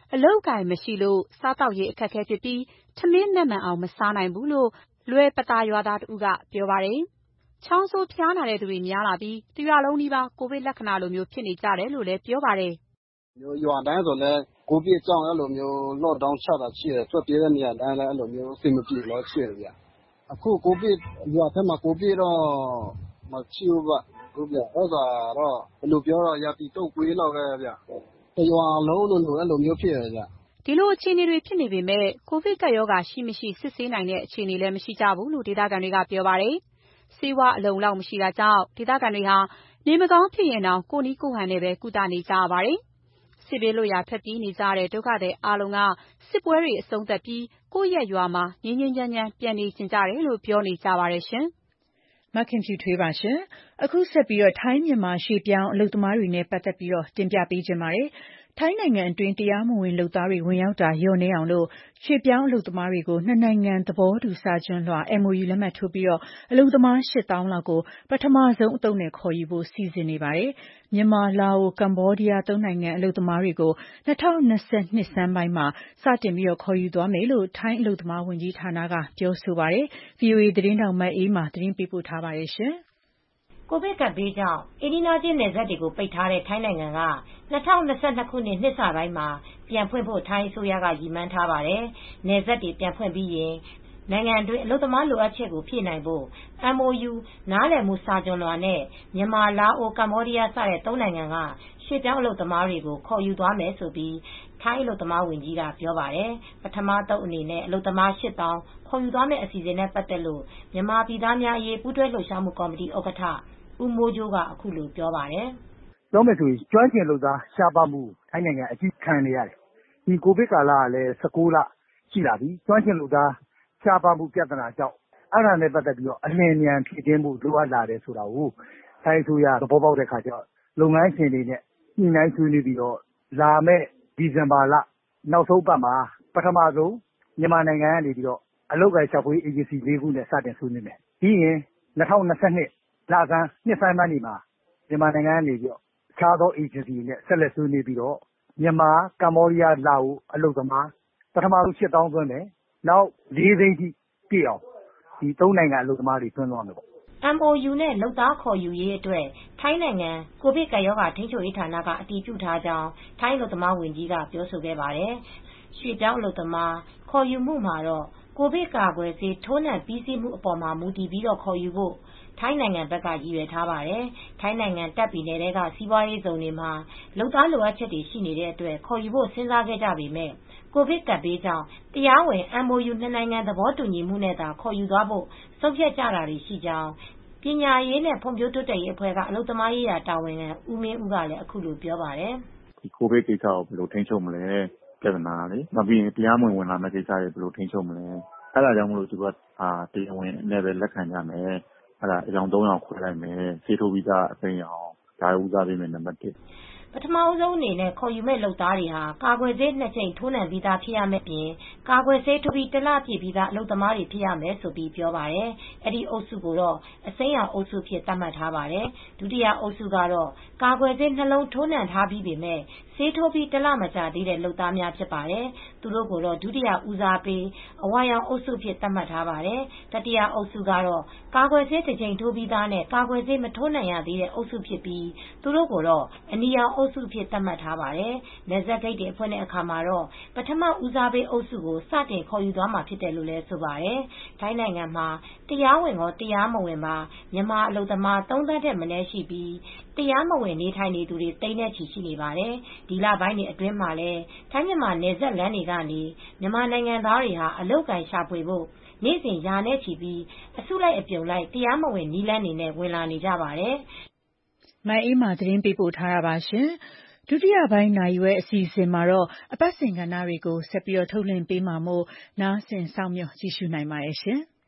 အလုပ်အကိုင်မရှိလို့စားသောက်ရေးအခက်အခဲဖြစ်ပြီးထမင်းနက်မှန်အောင်မစားနိုင်ဘူးလို့လွယ်ပသာရွာသားတဦးကပြောပါတယ်။ချောင်းဆိုးဖျားနာတဲ့သူတွေများလာပြီးတရွာလုံးနီးပါးကိုဗစ်လက္ခဏာလိုမျိုးဖြစ်နေကြတယ်လို့လည်းပြောပါတယ်။ရွာတိုင်းဆိုလည်းကိုဗစ်ကြောင့်အဲ့လိုမျိုး lockdown ချတာရှိတယ်ထွက်ပြေးတဲ့နေရာတိုင်းလည်းအဲ့လိုမျိုးအဆင်မပြေလို့ရှိတယ်ဗျ။အခုကိုဗစ်ရွာထဲမှာကိုဗစ်တော့မရှိဘူးဗျ။ဟုတ်ဗျ။အဲ့ဒါတော့ဘယ်လိုပြောတော့ရာသီတုပ်ကွေးလောက်ပဲဗျ။တရွာလုံးလိုလိုအဲ့လိုမျိုးဖြစ်တယ်ဗျ။ဒီလိုအခြေအနေတွေဖြစ်နေပေမဲ့ကိုဗစ်ကပ်ရောဂါရှိမရှိစစ်ဆေးနိုင်တဲ့အခြေအနေလည်းမရှိကြဘူးလို့ဒေသခံတွေကပြောပါတယ်။ဆေးဝါးအလုံအလောက်မရှိတာကြောင့်ဒေသခံတွေဟာနေမကောင်းဖြစ်ရင်တောင်ကိုယ့်နည်းကိုယ့်ဟန်နဲ့ပဲကုသနေကြရပါတယ်။စစ်ဘေးလွတ်ရာထွက်ပြေးနေကြတဲ့ဒုက္ခသည်အားလုံးကစစ်ပွဲတွေအဆုံးသတ်ပြီးကိုယ့်ရဲ့ရွာမှာငြိမ်းငြိမ်းချမ်းချမ်းပြန်နေချင်ကြတယ်လို့ပြောနေကြပါတယ်ရှင်။မခင်ဖြူထွေးပါရှင်။အခုဆက်ပြီးတော့ထိုင်းမြန်မာရွှေ့ပြောင်းအလုပ်သမားတွေနဲ့ပတ်သက်ပြီးတော့တင်ပြပေးခြင်းပါတယ်။ထိုင်းနိုင်ငံအတွင်းတရားမဝင်လုပ်သားတွေဝင်ရောက်တာလျော့နည်းအောင်လို့ရွှေ့ပြောင်းအလုပ်သမားတွေကိုနှစ်နိုင်ငံသဘောတူစာချုပ်လွှာ M O U လက်မှတ်ထိုးပြီးတော့အလုပ်သမား ရှစ်သောင်း လောက်ကိုပထမဆုံးအသုတ်နဲ့ခေါ်ယူဖို့စီစဉ်နေပါတယ်။မြန်မာ၊လာအို၊ကမ္ဘောဒီးယားသုံးနိုင်ငံအလုပ်သမားတွေကို၂၀၂၂ဆန်းပိုင်းမှာစတင်ပြီးတော့ခေါ်ယူသွားမယ်လို့ထိုင်းအလုပ်သမားဝန်ကြီးဌာနကပြောဆိုပါတယ်။ ဗွီအိုအေသတင်းထောက်မအေးမာသတင်းပေးပို့ထားပါတယ်ရှင်။ကိုဗစ်ကပ်ဘေးကြောင့်အိမ်နီးချင်းနယ်စပ်တွေကိုပိတ်ထားတဲ့ထိုင်းနိုင်ငံက၂၀၂၂ခုနှစ်နှစ်စပိုင်းမှာပြန်ဖွင့်ဖို့ထိုင်းအစိုးရကရည်မှန်းထားပါတယ်။နယ်စပ်တွေပြန်ဖွင့်ပြီးရင်နိုင်ငံတွင်းအလုပ်သမားလိုအပ်ချက်ကိုဖြည့်နိုင်ဖို့ M O U နားလည်မှုစာချွန်လွှာနဲ့မြန်မာ၊လာအို၊ကမ္ဘောဒီးယားစတဲ့သုံးနိုင်ငံကရွှေ့ပြောင်းအလုပ်သမားတွေကိုခေါ်ယူသွားမယ်လို့ထိုင်းအလုပ်သမားဝန်ကြီးကပြောပါတယ်။ပထမသုတ်အနေနဲ့အလုပ်သမား ရှစ်သောင်းခေါ်ယူသွားမယ့်အစီအစဉ်နဲ့ပတ်သက်လို့မြန်မာပြည်သားများအရေးပူးတွဲလှုပ်ရှားမှုကော်မတီဥက္ကဋ္ဌဦးမိုးကြိုးကအခုလိုပြောပါတယ်။"ပြောမယ်ဆိုရင်ကျွမ်းကျင်လုပ်သားရှားပါးမှုထိုင်းနိုင်ငံအကြီးခံနေရတယ်။ဒီကိုဗစ်ကာလကလည်း၁၉လရှိလာပြီ။ကျွမ်းကျင်လုပ်သားရှားပါးမှုပြဿနာကြောင့်အဲဒါနဲ့ပတ်သက်ပြီးအလျင်အမြန်ဖြည့်တင်းဖို့လိုအပ်လာတယ်ဆိုတာကိုထိုင်းအစိုးရသဘောပေါက်တဲ့အခါကျတော့လုပ်ငန်းရှင်တွေနဲ့ညှိနှိုင်းဆွေးနွေးပြီးတော့လာမယ့်ဒီဇင်ဘာလနောက်ဆုံးပတ်မှာပထမဆုံးမြန်မာနိုင်ငံကနေပြီးတော့အလုပ်အကိုင်ရှာဖွေရေးအေဂျင်စီလေးခုနဲ့စတင်ဆွေးနွေးမယ်။ပြီးရင်၂၀၂၂လဆန်းနှစ်ဆန်းပိုင်းတွေမှာမြန်မာနိုင်ငံကနေပြီးတော့အခြားသောအေဂျင်စီတွေနဲ့ဆက်လက်ဆွေးနွေးပြီးတော့မြန်မာ၊ကမ္ဘောဒီးယား၊လာအိုအလုပ်သမားပထမဆုံးရှစ်သောင်းသွင်းမယ်။နောက်လေးသိန်းထိပြည့်အောင်ဒီသုံးနိုင်ငံအလုပ်သမားတွေသွင်းသွားမယ်ပေါ့။ M O U နဲ့လုပ်သားခေါ်ယူရေးအတွက်ထိုင်းနိုင်ငံကိုဗစ်ကပ်ရောဂါထိန်းချုပ်ရေးဌာနကအတည်ပြုထားကြောင်းထိုင်းအလုပ်သမားဝန်ကြီးကပြောဆိုခဲ့ပါတယ်။ရွှေ့ပြောင်းအလုပ်သမားခေါ်ယူမှုမှာတော့ကိုဗစ်ကာကွယ်ဆေးထိုးနှံပြီးစီးမှုအပေါ်မှာမူတည်ပြီးခေါ်ယူဖို့ထိုင်းနိုင်ငံဘက်ကရည်ရွယ်ထားပါတယ်။ထိုင်းနိုင်ငံတာ့ခ်ပြည်နယ်ထဲကစီးပွားရေးဇုန်တွေမှာလုပ်သားလိုအပ်ချက်တွေရှိနေတဲ့အတွက်ခေါ်ယူဖို့စဉ်းစားခဲ့ကြပေမဲ့ကိုဗစ်ကပ်ဘေးကြောင့်တရားဝင် M O U နှစ်နိုင်ငံသဘောတူညီမှုနဲ့သာခေါ်ယူသွားဖို့ဆုံးဖြတ်ကြတာတွေရှိကြောင်းပညာရေးနဲ့ဖွံ့ဖြိုးတိုးတက်ရေးအဖွဲ့ကအလုပ်သမားရေးရာတာဝန်ခံဦးမင်းဦးကလည်းအခုလိုပြောပါတယ်။"ဒီကိုဗစ်ကိစ္စကိုဘယ်လိုထိန်းချုပ်မလဲပြဿနာလေနောက်ပြီးရင်တရားမဝင်ဝင်လာမယ့်ကိစ္စတွေဘယ်လိုထိန်းချုပ်မလဲအဲဒါကြောင့်မို့လို့သူကတရားဝင်နဲ့ပဲလက်ခံကြမယ်။အဲဒါအယောင်သုံးရောင်ခွဲလိုက်မယ်ဆေးထိုးပြီးသားအစိမ်းရောင်ဒါဦးစားပေးမယ်နံပါတ်တစ်ပထမဆုံးအနေနဲ့ခေါ်ယူမဲ့လုပ်သားတွေဟာကာကွယ်ဆေးနှစ်ကြိမ်ထိုးနှံပြီးသားဖြစ်ရမယ့်ပြင်ကာကွယ်ဆေးထိုးပြီးတစ်လပြည့်ပြီးသားအလုပ်သမားတွေဖြစ်ရမယ်ဆိုပြီးပြောပါတယ်။အဲဒီအုပ်စုကိုတော့အစိမ်းရောင်အုပ်စုဖြစ်သတ်မှတ်ထားပါတယ်။ဒုတိယအုပ်စုကတော့ကာကွယ်ဆေးနှလုံးထိုးနှံထားပြီးပေမဲ့ဆေးထိုးပြီးတစ်လမကြာသေးတဲ့လုပ်သားများဖြစ်ပါတယ်။သူတို့ကိုတော့ဒုတိယဦးစားပေးအဝါရောင်အုပ်စုဖြစ်သတ်မှတ်ထားပါတယ်။တတိယအုပ်စုကတော့ကာကွယ်ဆေးတစ်ကြိမ်ထိုးပြီးသားနဲ့ကာကွယ်ဆေးမထိုးနှံရသေးတဲ့အုပ်စုဖြစ်ပြီးသူတို့ကိုတော့အနီရောင်အုပ်စုဖြစ်သတ်မှတ်ထားပါတယ်။နယ်စပ်ဂိတ်တွေဖွင့်တဲ့အခါမှာတော့ပထမဦးစားပေးအုပ်စုကိုစတင်ခေါ်ယူသွားမှာဖြစ်တယ်လို့လည်းဆိုပါတယ်။ထိုင်းနိုင်ငံမှာတရားဝင်ရောတရားမဝင်ပါမြန်မာအလုပ်သမားသုံးသန်းထက်မနည်းရှိပြီးတရားမဝင်နေထိုင်နေသူတွေသိန်းနဲ့ချီရှိနေပါတယ်။ဒီလပိုင်းတွေအတွင်းမှာလည်းထိုင်းမြန်မာနယ်စပ်လမ်းတွေကနေမြန်မာနိုင်ငံသားတွေဟာအလုပ်ကိုင်ရှာဖွေဖို့နေ့စဉ်ရာနဲ့ချီပြီးအစုလိုက်အပြုံလိုက်တရားမဝင်နည်းလမ်းတွေနဲ့ဝင်လာနေကြပါတယ်။မအေးမာသတင်းပေးပို့ထားတာပါရှင်။ဒုတိယပိုင်းနာရီဝဲအစီအစဉ်မှာတော့အပတ်စဉ်ကဏ္ဍတွေကိုဆက်ပြီးထုတ်လွှင့်ပေးမှာမို့နားဆင်စောင့်မျှော်ကြည့်ရှုနိုင်ပါတယ်ရှင်။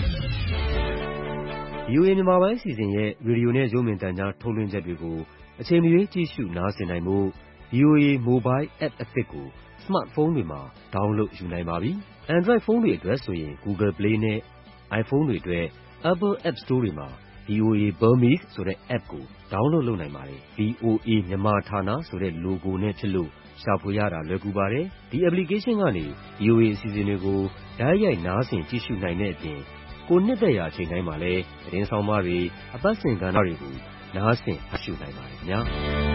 ဗွီအိုအေမြန်မာပိုင်းအစီအစဉ်ရဲ့ရေဒီယိုနဲ့ရုပ်မြင်သံကြားထုတ်လွှင့်ချက်တွေကိုအချိန်မရွေးကြည့်ရှုနားဆင်နိုင်ဖို့ ဗွီအိုအေ Mobile App အသစ်ကိုစမတ်ဖုန်းတွေမှာ download ယူနိုင်ပါပြီ။ Android ဖုန်းတွေအတွက်ဆိုရင် Google Play နဲ့ iPhone တွေအတွက် Apple App Store တွေမှာဗွီအိုအေ Burmese ဆိုတဲ့ app ကို download လုပ်နိုင်ပါတယ်။ ဗွီအိုအေ မြန်မာဌာနဆိုတဲ့ logo နဲ့ဖြစ်လို့ရှာဖွေရတာလွယ်ကူပါတယ်။ ဒီ application ကနေ ဗွီအိုအေအစီအစဉ်တွေကိုတိုက်ရိုက်နားဆင်ကြည့်ရှုနိုင်တဲ့အပြင်ကိုယ်နှစ်သက်ရာအချိန်တိုင်းမှာလည်းသတင်းဆောင်းပါးတွေအပတ်စဉ်ကဏ္ဍတွေကိုနားဆင်ဖတ်ရှုနိုင်ပါတယ်ခင်ဗျာ။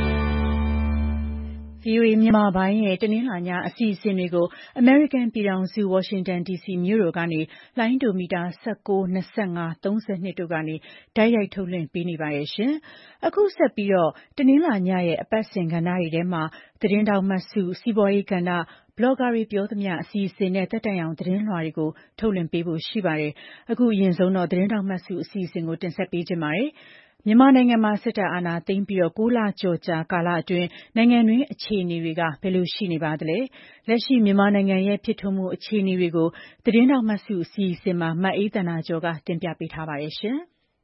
ဗွီအိုအေမြန်မာပိုင်းရဲ့တနင်္လာညအစီအစဉ်တွေကိုအမေရိကန်ပြည်ထောင်စုဝါရှင်တန်ဒီစီမြို့တော်ကနေလိုင်းဒိုမီတာ၁၉၊၂၅၊၃၂တို့ကနေတိုက်ရိုက်ထုတ်လွှင့်ပေးနေပါတယ်ရှင်။အခုဆက်ပြီးတော့တနင်္လာညရဲ့အပတ်စဉ်ကဏ္ဍတွေထဲမှာသတင်းတောက်မှတ်စုစီးပွားရေးကဏ္ဍဘလော့ဂါတွေပြောသမျှအစီအစဉ်နဲ့တက်တိုင်အောင်သတင်းလွှာတွေကိုထုတ်လွှင့်ပေးဖို့ရှိပါတယ်။အခုအရင်ဆုံးတော့သတင်းတောက်မှတ်စုအစီအစဉ်ကိုတင်ဆက်ပေးခြင်းပါတယ်။မြန်မာနိုင်ငံမှာစစ်တပ်အာဏာသိမ်းပြီးတော့၉လကျော်ကြာကာလအတွင်းနိုင်ငံတွင်းအခြေအနေတွေကဘယ်လိုရှိနေပါသလဲ။လက်ရှိမြန်မာနိုင်ငံရဲ့ဖြစ်ထွန်းမှုအခြေအနေတွေကိုသတင်းတောက်မှတ်စုအစီအစဉ်မှာမအေးသန္တာကျော်ကတင်ပြပေးထားပါတယ်ရှင်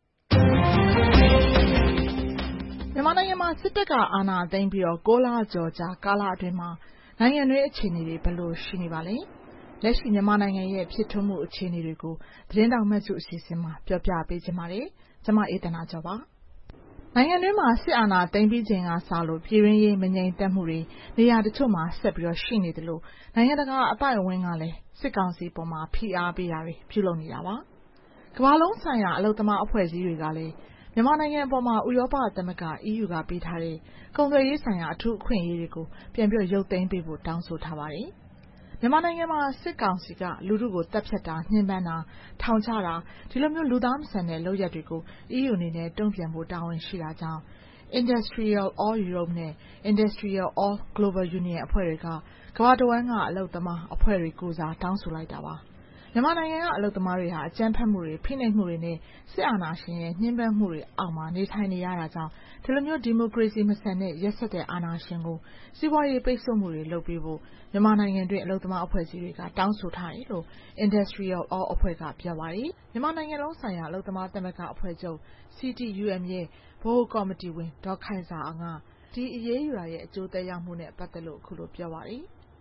။မြန်မာနိုင်ငံမှာစစ်တပ်ကအာဏာသိမ်းပြီးတော့၉လကျော်ကြာကာလအတွင်းမှာနိုင်ငံတွင်းအခြေအနေတွေဘယ်လိုရှိနေပါလဲ။လက်ရှိမြန်မာနိုင်ငံရဲ့ဖြစ်ထွန်းမှုအခြေအနေတွေကိုသတင်းတောက်မှတ်စုအစီအစဉ်မှာပြောပြပေးခြင်းပါတယ်။ကျွန်မအေးသန္တာကျော်ပါ။နိုင်ငံတွင်းမှာစစ်အာဏာသိမ်းပြီးချိန်ကစလို့ပြည်တွင်းရေးမငြိမ်သက်မှုတွေနေရာတချို့မှာဆက်ပြီးတော့ရှိနေတယ်လို့နိုင်ငံတကာအသိုက်အဝန်းကလည်းစစ်ကောင်စီပေါ်မှာဖိအားပေးတာတွေပြုလုပ်နေတာပါ။ကမ္ဘာလုံးဆိုင်ရာအလုပ်သမားအဖွဲ့အစည်းတွေကလည်းမြန်မာနိုင်ငံအပေါ်မှာဥရောပသမဂ္ဂ E U ကပေးထားတဲ့ကုန်သွယ်ရေးဆိုင်ရာအထူးအခွင့်အရေးတွေကိုပြန်ပြီးရုပ်သိမ်းပေးဖို့တောင်းဆိုထားပါတယ်။မြန်မာနိုင်ငံမှာစစ်ကောင်စီကလူထုကိုတပ်ဖြတ်တာညှဉ်းပန်းတာထောင်ချတာဒီလိုမျိုးလူသားမဆန်တဲ့လုပ်ရက်တွေကို E U အနေနဲ့တုံ့ပြန်ဖို့တာဝန်ရှိတာကြောင့် Industrial All Europe နဲ့ Industrial All Global Union အဖွဲ့တွေကကမ္ဘာတဝန်းကအလုပ်သမားအဖွဲ့တွေကိုယ်စားတောင်းဆိုလိုက်တာပါမြန်မာနိုင်ငံကအလုပ်သမားတွေဟာအကြမ်းဖက်မှုတွေဖိနှိပ်မှုတွေနဲ့စစ်အာဏာရှင်ရဲ့ညှဉ်းပန်းမှုတွေအောက်မှာနေထိုင်နေရတာကြောင့်ဒီလိုမျိုးဒီမိုကရေစီမဆန်တဲ့ရက်စက်တဲ့အာဏာရှင်ကိုစီးပွားရေးပိတ်ဆို့မှုတွေလုပ်ပေးဖို့မြန်မာနိုင်ငံတွင်အလုပ်သမားအဖွဲ့အစည်းတွေကတောင်းဆိုထားတယ်လို့ Industrial All အဖွဲ့ကပြောပါတယ်မြန်မာနိုင်ငံလုံးဆိုင်ရာအလုပ်သမားသမဂ္ဂအဖွဲ့ချုပ် C T U M ရဲ့ဗဟိုကော်မတီဝင်ဒေါ်ခိုင်ဇာအောင်ကဒီအရေးယူတာရဲ့အကျိုးသက်ရောက်မှုနဲ့ပတ်သက်လို့အခုလိုပြောပါတယ်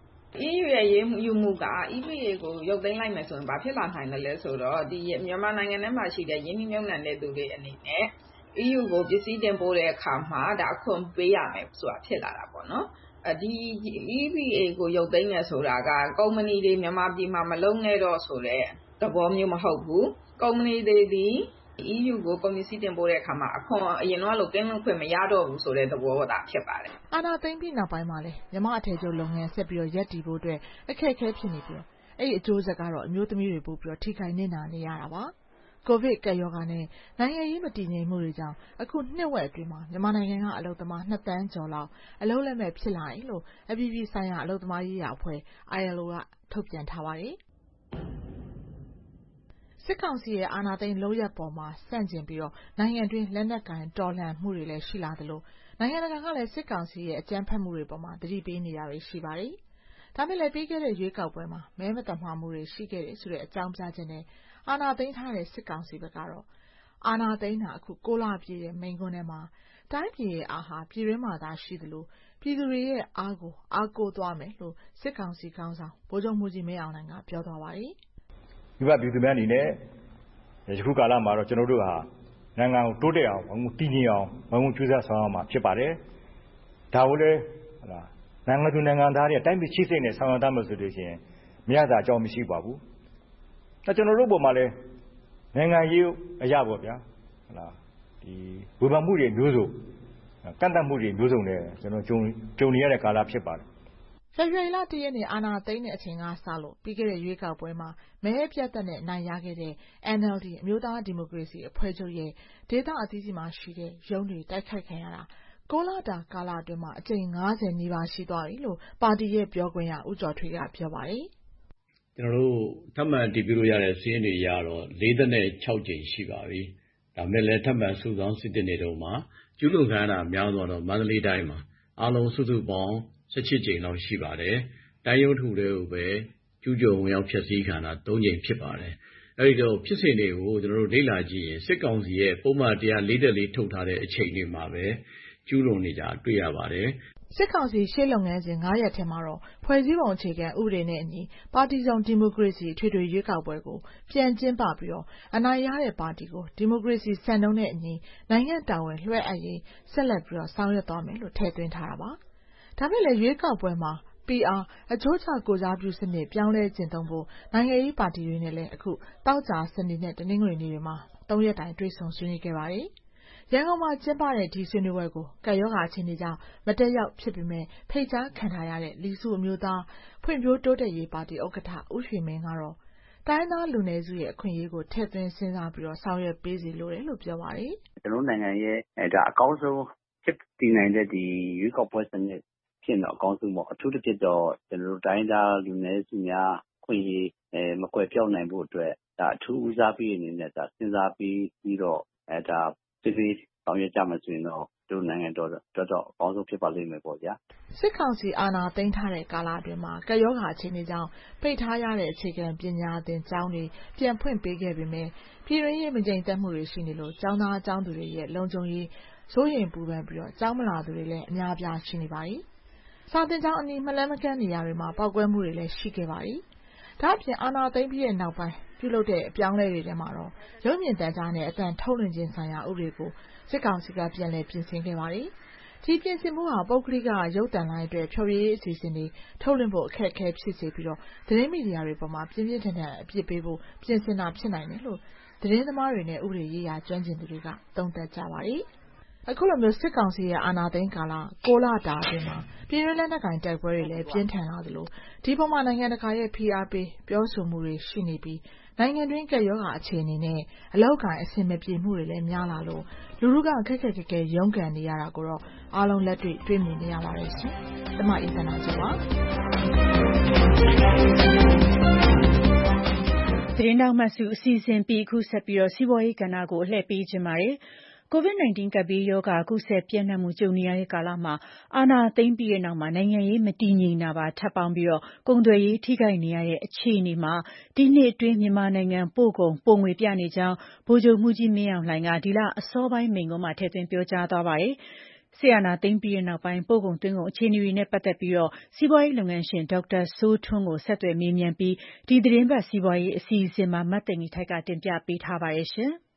E U ရဲ့ရေးယူမှုက E P A ကိုရုပ်သိမ်းလိုက်မယ်ဆိုရင်ဘာဖြစ်လာနိုင်လဲဆိုတော့ဒီမြန်မာနိုင်ငံထဲမှာရှိတဲ့ရင်းနှီးမြှုပ်နှံတဲ့သူတွေအနေနဲ့ E U ကိုပစ္စည်းတင်ပို့တဲ့အခါမှာဒါအခွန်ပေးရမယ်ဆိုတာဖြစ်လာတာပေါ့နော်ဒီ E P A ကိုရုပ်သိမ်းတယ်ဆိုတာကကုမ္ပဏီတွေမြန်မာပြည်မှာမလုပ်နဲ့တော့ဆိုတဲ့သဘောမျိုးမဟုတ်ဘူးကုမ္ပဏီတွေဒီE U ကိုကုန်ပစ္စည်းတင်ပို့တဲ့အခါမှာအခွန်အရင်တော့လိုကင်းလွတ်ခွင့်မရတော့ဘူးဆိုတဲ့သဘောသာဖြစ်ပါတယ်။အာဏာသိမ်းပြီးနောက်ပိုင်းမှာလည်းမြန်မာအထည်ချုပ်လုပ်ငန်းဆက်ပြီးတော့ရပ်တည်ဖို့အတွက်အခက်အခဲဖြစ်နေပြီးတော့အဲ့ဒီအကျိုးဆက်ကတော့အမျိုးသမီးတွေပို့ပြီးတော့ထိခိုက်နေတာနေရတာပါ။ကိုဗစ်ကပ်ရောဂါနဲ့နိုင်ငံရေးမတည်ငြိမ်မှုတွေကြောင့်အခုနှစ်ဝက်အတွင်းမှာမြန်မာနိုင်ငံကအလုပ်သမားနှစ်သန်းကျော်လောက်အလုပ်လက်မဲ့ဖြစ်လာတယ်လို့အပြည်ပြည်ဆိုင်ရာအလုပ်သမားရေးရာအဖွဲ့ I L O ကထုတ်ပြန်ထားပါတယ်။စစ်ကောင်စီရဲ့အာဏာသိမ်းလုပ်ရပ်ပေါ်မှာဆန့်ကျင်ပြီးတော့နိုင်ငံတွင်းလက်နက်ကိုင်တော်လှန်မှုတွေလည်းရှိလာသလိုနိုင်ငံတကာကလည်းစစ်ကောင်စီရဲ့အကြမ်းဖက်မှုတွေပေါ်မှာတတိပေးနေတာတွေရှိပါတယ်။ဒါပေမဲ့လည်းပြီးခဲ့တဲ့ရွေးကောက်ပွဲမှာမဲမတမာမှုတွေရှိခဲ့တယ်ဆိုတဲ့အကြောင်းပြချက်နဲ့အာဏာသိမ်းထားတဲ့စစ်ကောင်စီဘက်ကတော့အာဏာသိမ်းတာအခု၉လပြည့်တဲ့မိန့်ခွန်းထဲမှာတိုင်းပြည်ရဲ့အားဟာပြည်တွင်းမှာသာရှိသလိုပြည်သူတွေရဲ့အားကိုအားကိုးသွားမယ်လို့စစ်ကောင်စီခေါင်းဆောင်ဗိုလ်ချုပ်မှူးကြီးမင်းအောင်လှိုင်ကပြောသွားပါတယ်။မိဘပြည်သူများအနေနဲ့ယခုကာလမှာတော့ကျွန်တော်တို့ဟာနိုင်ငံကိုတိုးတက်အောင်တည်ငြိမ်အောင်မငုံကြိုးစားဆောင်ရမှာဖြစ်ပါတယ်။ဒါကိုလည်းဟုတ်လားနိုင်ငံသူနိုင်ငံသားတွေတိုင်းပြည်ချိစိတ်နဲ့ဆောင်ရွက်တတ်မှဆိုလို့ရှိရင်မရတာအကြောင်းမရှိပါဘူး။ဒါကျွန်တော်တို့ပုံမှာလည်းနိုင်ငံရေးအရာပေါ့ဗျာဟုတ်လားဒီဝေဖန်မှုတွေမျိုးစုံကန့်သတ်မှုတွေမျိုးစုံနဲ့ကျွန်တော်ကြုံကြုံနေရတဲ့ကာလဖြစ်ပါတယ်ဖေဖော်ဝါရီလတရက်နေ့အာဏာသိမ်းတဲ့အချိန်ကစလို့ပြီးခဲ့တဲ့ရွေးကောက်ပွဲမှာမဲပြတ်သက်နဲ့အနိုင်ရခဲ့တဲ့ N L D အမျိုးသားဒီမိုကရေစီအဖွဲ့ချုပ်ရဲ့ဒေသအသီးသီးမှာရှိတဲ့ရုံးတွေတိုက်ခိုက်ခံရတာ၉လတာကာလအတွင်းမှာအကြိမ်၅၀နီးပါးရှိသွားပြီလို့ပါတီရဲ့ပြောခွင့်ရဦးကျော်ထွေးကပြောပါတယ်။ကျွန်တော်တို့ထပ်မံတည်ပြုလို့ရတဲ့စီးရင်တွေရတော့၄၆ကြိမ်ရှိပါပြီ။ဒါမဲ့လည်းထပ်မံစုဆောင်းစစ်တင်နေတော့မှာကျူးလွန်ခံရတာများသောတော့မန္တလေးတိုင်းမှာအားလုံးစုစုပေါင်း၁၈ကြိမ်လောက်ရှိပါတယ်။တိုင်းရုံးထုတွေကိုပဲကျူးကျော်ဝင်ရောက်ဖျက်ဆီးခံတာ၃ကြိမ်ဖြစ်ပါတယ်။အဲဒီတော့ဖြစ်စဉ်တွေကိုကျွန်တော်တို့လေ့လာကြည့်ရင်စစ်ကောင်စီရဲ့ပုံမှန်တရား၄၄ထုတ်ထားတဲ့အချိန်တွေမှာပဲကျူးလွန်နေကြတွေ့ရပါတယ်။စစ်ကောင်စီရှေ့လုပ်ငန်းစဉ် ၅ ရပ်ထဲမှာတော့ဖွဲ့စည်းပုံအခြေခံဥပဒေနဲ့အညီပါတီစုံဒီမိုကရေစီအထွေထွေရွေးကောက်ပွဲကိုပြန်ကျင်းပပြီးတော့အနိုင်ရတဲ့ပါတီကိုဒီမိုကရေစီစံနှုန်းနဲ့အညီနိုင်ငံတာဝန်လွှဲအပ်ရေးဆက်လက်ပြီးတော့ဆောင်ရွက်သွားမယ်လို့ထည့်သွင်းထားတာပါ။ဒါပေမဲ့လည်းရွေးကောက်ပွဲမှာ ပီ အာ အချိုးချကိုစားပြုစနစ်ပြောင်းလဲကျင့်သုံးဖို့နိုင်ငံရေးပါတီတွေနဲ့လည်းအခုသောကြာစနေနဲ့တနင်္ဂနွေနေ့တွေမှာသုံးရက်တိုင်တွေ့ဆုံဆွေးနွေးခဲ့ပါတယ်။ရန်ကုန်မှာကျင်းပတဲ့ဒီဆွေးနွေးပွဲကိုကပ်ရောဂါအခြေအနေကြောင့်မတက်ရောက်ဖြစ်ပေမဲ့ဖိတ်ကြားခံထားရတဲ့လီစုအမျိုးသားဖွံ့ဖြိုးတိုးတက်ရေးပါတီဥက္ကဋ္ဌဦးရွှေမင်းကတော့တိုင်းသားလူနည်းစုရဲ့အခွင့်အရေးကိုထည့်သွင်းစဉ်းစားပြီးတော့ဆောင်ရွက်ပေးစီလိုတယ်လို့ပြောပါတယ်။ကျွန်တော်နိုင်ငံရဲ့ဒါအကောင်းဆုံးဖြစ်တည်နိုင်တဲ့ဒီရွေးကောက်ပွဲစနစ်ဖြစ်တော့အကောင်းဆုံးပေါ့အထူးသဖြင့်တော့ကျွန်တော်တို့တိုင်းသားလူနည်းစုများခွင့်ရေးအဲမကွယ်ပြောင်းနိုင်ဖို့အတွက်ဒါအထူးဦးစားပေးအနေနဲ့ဒါစဉ်းစားပြီးပြီးတော့အဲဒါပြည်ပြည်ဆောင်ရွက်ကြမှာဆိုရင်တော့တို့နိုင်ငံတော်တော်တော်အကောင်းဆုံးဖြစ်ပါလိမ့်မယ်ပေါ့ဗျာစစ်ကောင်စီအာဏာသိမ်းထားတဲ့ကာလအတွင်းမှာကပ်ရောဂါအခြေအနေကြောင့်ပိတ်ထားရတဲ့အခြေခံပညာသင်ကျောင်းတွေပြန်ဖွင့်ပေးခဲ့ပေမဲ့ပြည်တွင်းရေးမငြိမ်သက်မှုတွေရှိနေလို့ကျောင်းသားကျောင်းသူတွေရဲ့လုံခြုံရေးစိုးရိမ်ပူပန်ပြီးတော့ကျောင်းမလာသူတွေလည်းအများအပြားရှိနေပါတယ်စာသင်ကျောင်းအနီးမလန်းမကန်းနေရာတွေမှာပောက်ကွဲမှုတွေလည်းရှိခဲ့ပါတယ်ဒါ့အပြင်အာဏာသိမ်းပြီးတဲ့နောက်ပိုင်းပြုလုပ်တဲ့အပြောင်းအလဲတွေထဲမှာတော့ရုပ်မြင်သံကြားနဲ့အသံထုတ်လွှင့်ခြင်းဆိုင်ရာဥပဒေကိုစစ်ကောင်စီကပြန်လည်ပြင်ဆင်ခဲ့ပါတယ်။ဒီပြင်ဆင်မှုဟာပုဂ္ဂလိကရုပ်သံလိုင်းအတွက်ဖျော်ဖြေရေးအစီအစဉ်တွေထုတ်လွှင့်ဖို့အခက်အခဲဖြစ်စေပြီးတော့သတင်းမီဒီယာတွေပေါ်မှာပြင်းပြင်းထန်ထန်အပြစ်ပေးဖို့ပြင်ဆင်တာဖြစ်နိုင်တယ်လို့သတင်းသမားတွေနဲ့ဥပဒေရေးရာကျွမ်းကျင်သူတွေကသုံးသပ်ကြပါတယ်။အခုလိုမျိုးစစ်ကောင်စီရဲ့အာဏာသိမ်းကာလကိုလတာအတွင်းမှာပြည်တွင်းလက်နက်ကိုင်တိုက်ပွဲတွေလည်းပြင်းထန်လာသလိုဒီပေါ်မှာနိုင်ငံတကာရဲ့ဖိအားပေးပြောဆိုမှုတွေရှိနေပြီးနိုင်ငံတွင်းကပ်ရောဂါအခြေအနေနဲ့အလောက်ကိုင်းအဆင်မပြေမှုတွေလည်းများလာလို့လူလူကခက်ခက်ခဲခဲရုန်းကန်နေရတာကိုတော့အားလုံးလက်တွေ့တွေ့မြင်နေရပါတယ်ရှင်။ကျွန်မအီသနာကျော်ပါသတင်းတောက်မှစုအစီအစဉ်ပြီးအခုဆက်ပြီးတော့စီးပွားရေးကဏ္ဍကိုအလှည့်ပေးခြင်းပါတယ်။ ကိုဗစ် ၁၉ ကပ်ဘေးရောဂါကူးစက်ပြန့်နှံ့မှုကြုံနေရတဲ့ကာလမှာအာဏာသိမ်းပြီးတဲ့နောက်မှာနိုင်ငံရေးမတည်ငြိမ်တာပါထပ်ပေါင်းပြီးတော့ကုန်သွယ်ရေးထိခိုက်နေရတဲ့အခြေအနေမှာဒီနှစ်အတွင်းမြန်မာနိုင်ငံပို့ကုန်ပိုငွေပြနေကြောင်းဗိုလ်ချုပ်မှုကြီးမင်းအောင်လှိုင်ကဒီလအစောပိုင်းမိန့်ခွန်းမှာထည့်သွင်းပြောကြားသွားပါတယ်။စစ်အာဏာသိမ်းပြီးတဲ့နောက်ပိုင်းပို့ကုန်သွင်းကုန်အခြေအနေတွေနဲ့ပတ်သက်ပြီးတော့စီးပွားရေးလုပ်ငန်းရှင်ဒေါက်တာစိုးထွန်းကိုဆက်သွယ်မေးမြန်းပြီးဒီသတင်းပတ်စီးပွားရေးအစီအစဉ်မှာမတ်သိင်္ဂီထိုက်ကတင်ပြပေးထားပါတယ်ရှင်။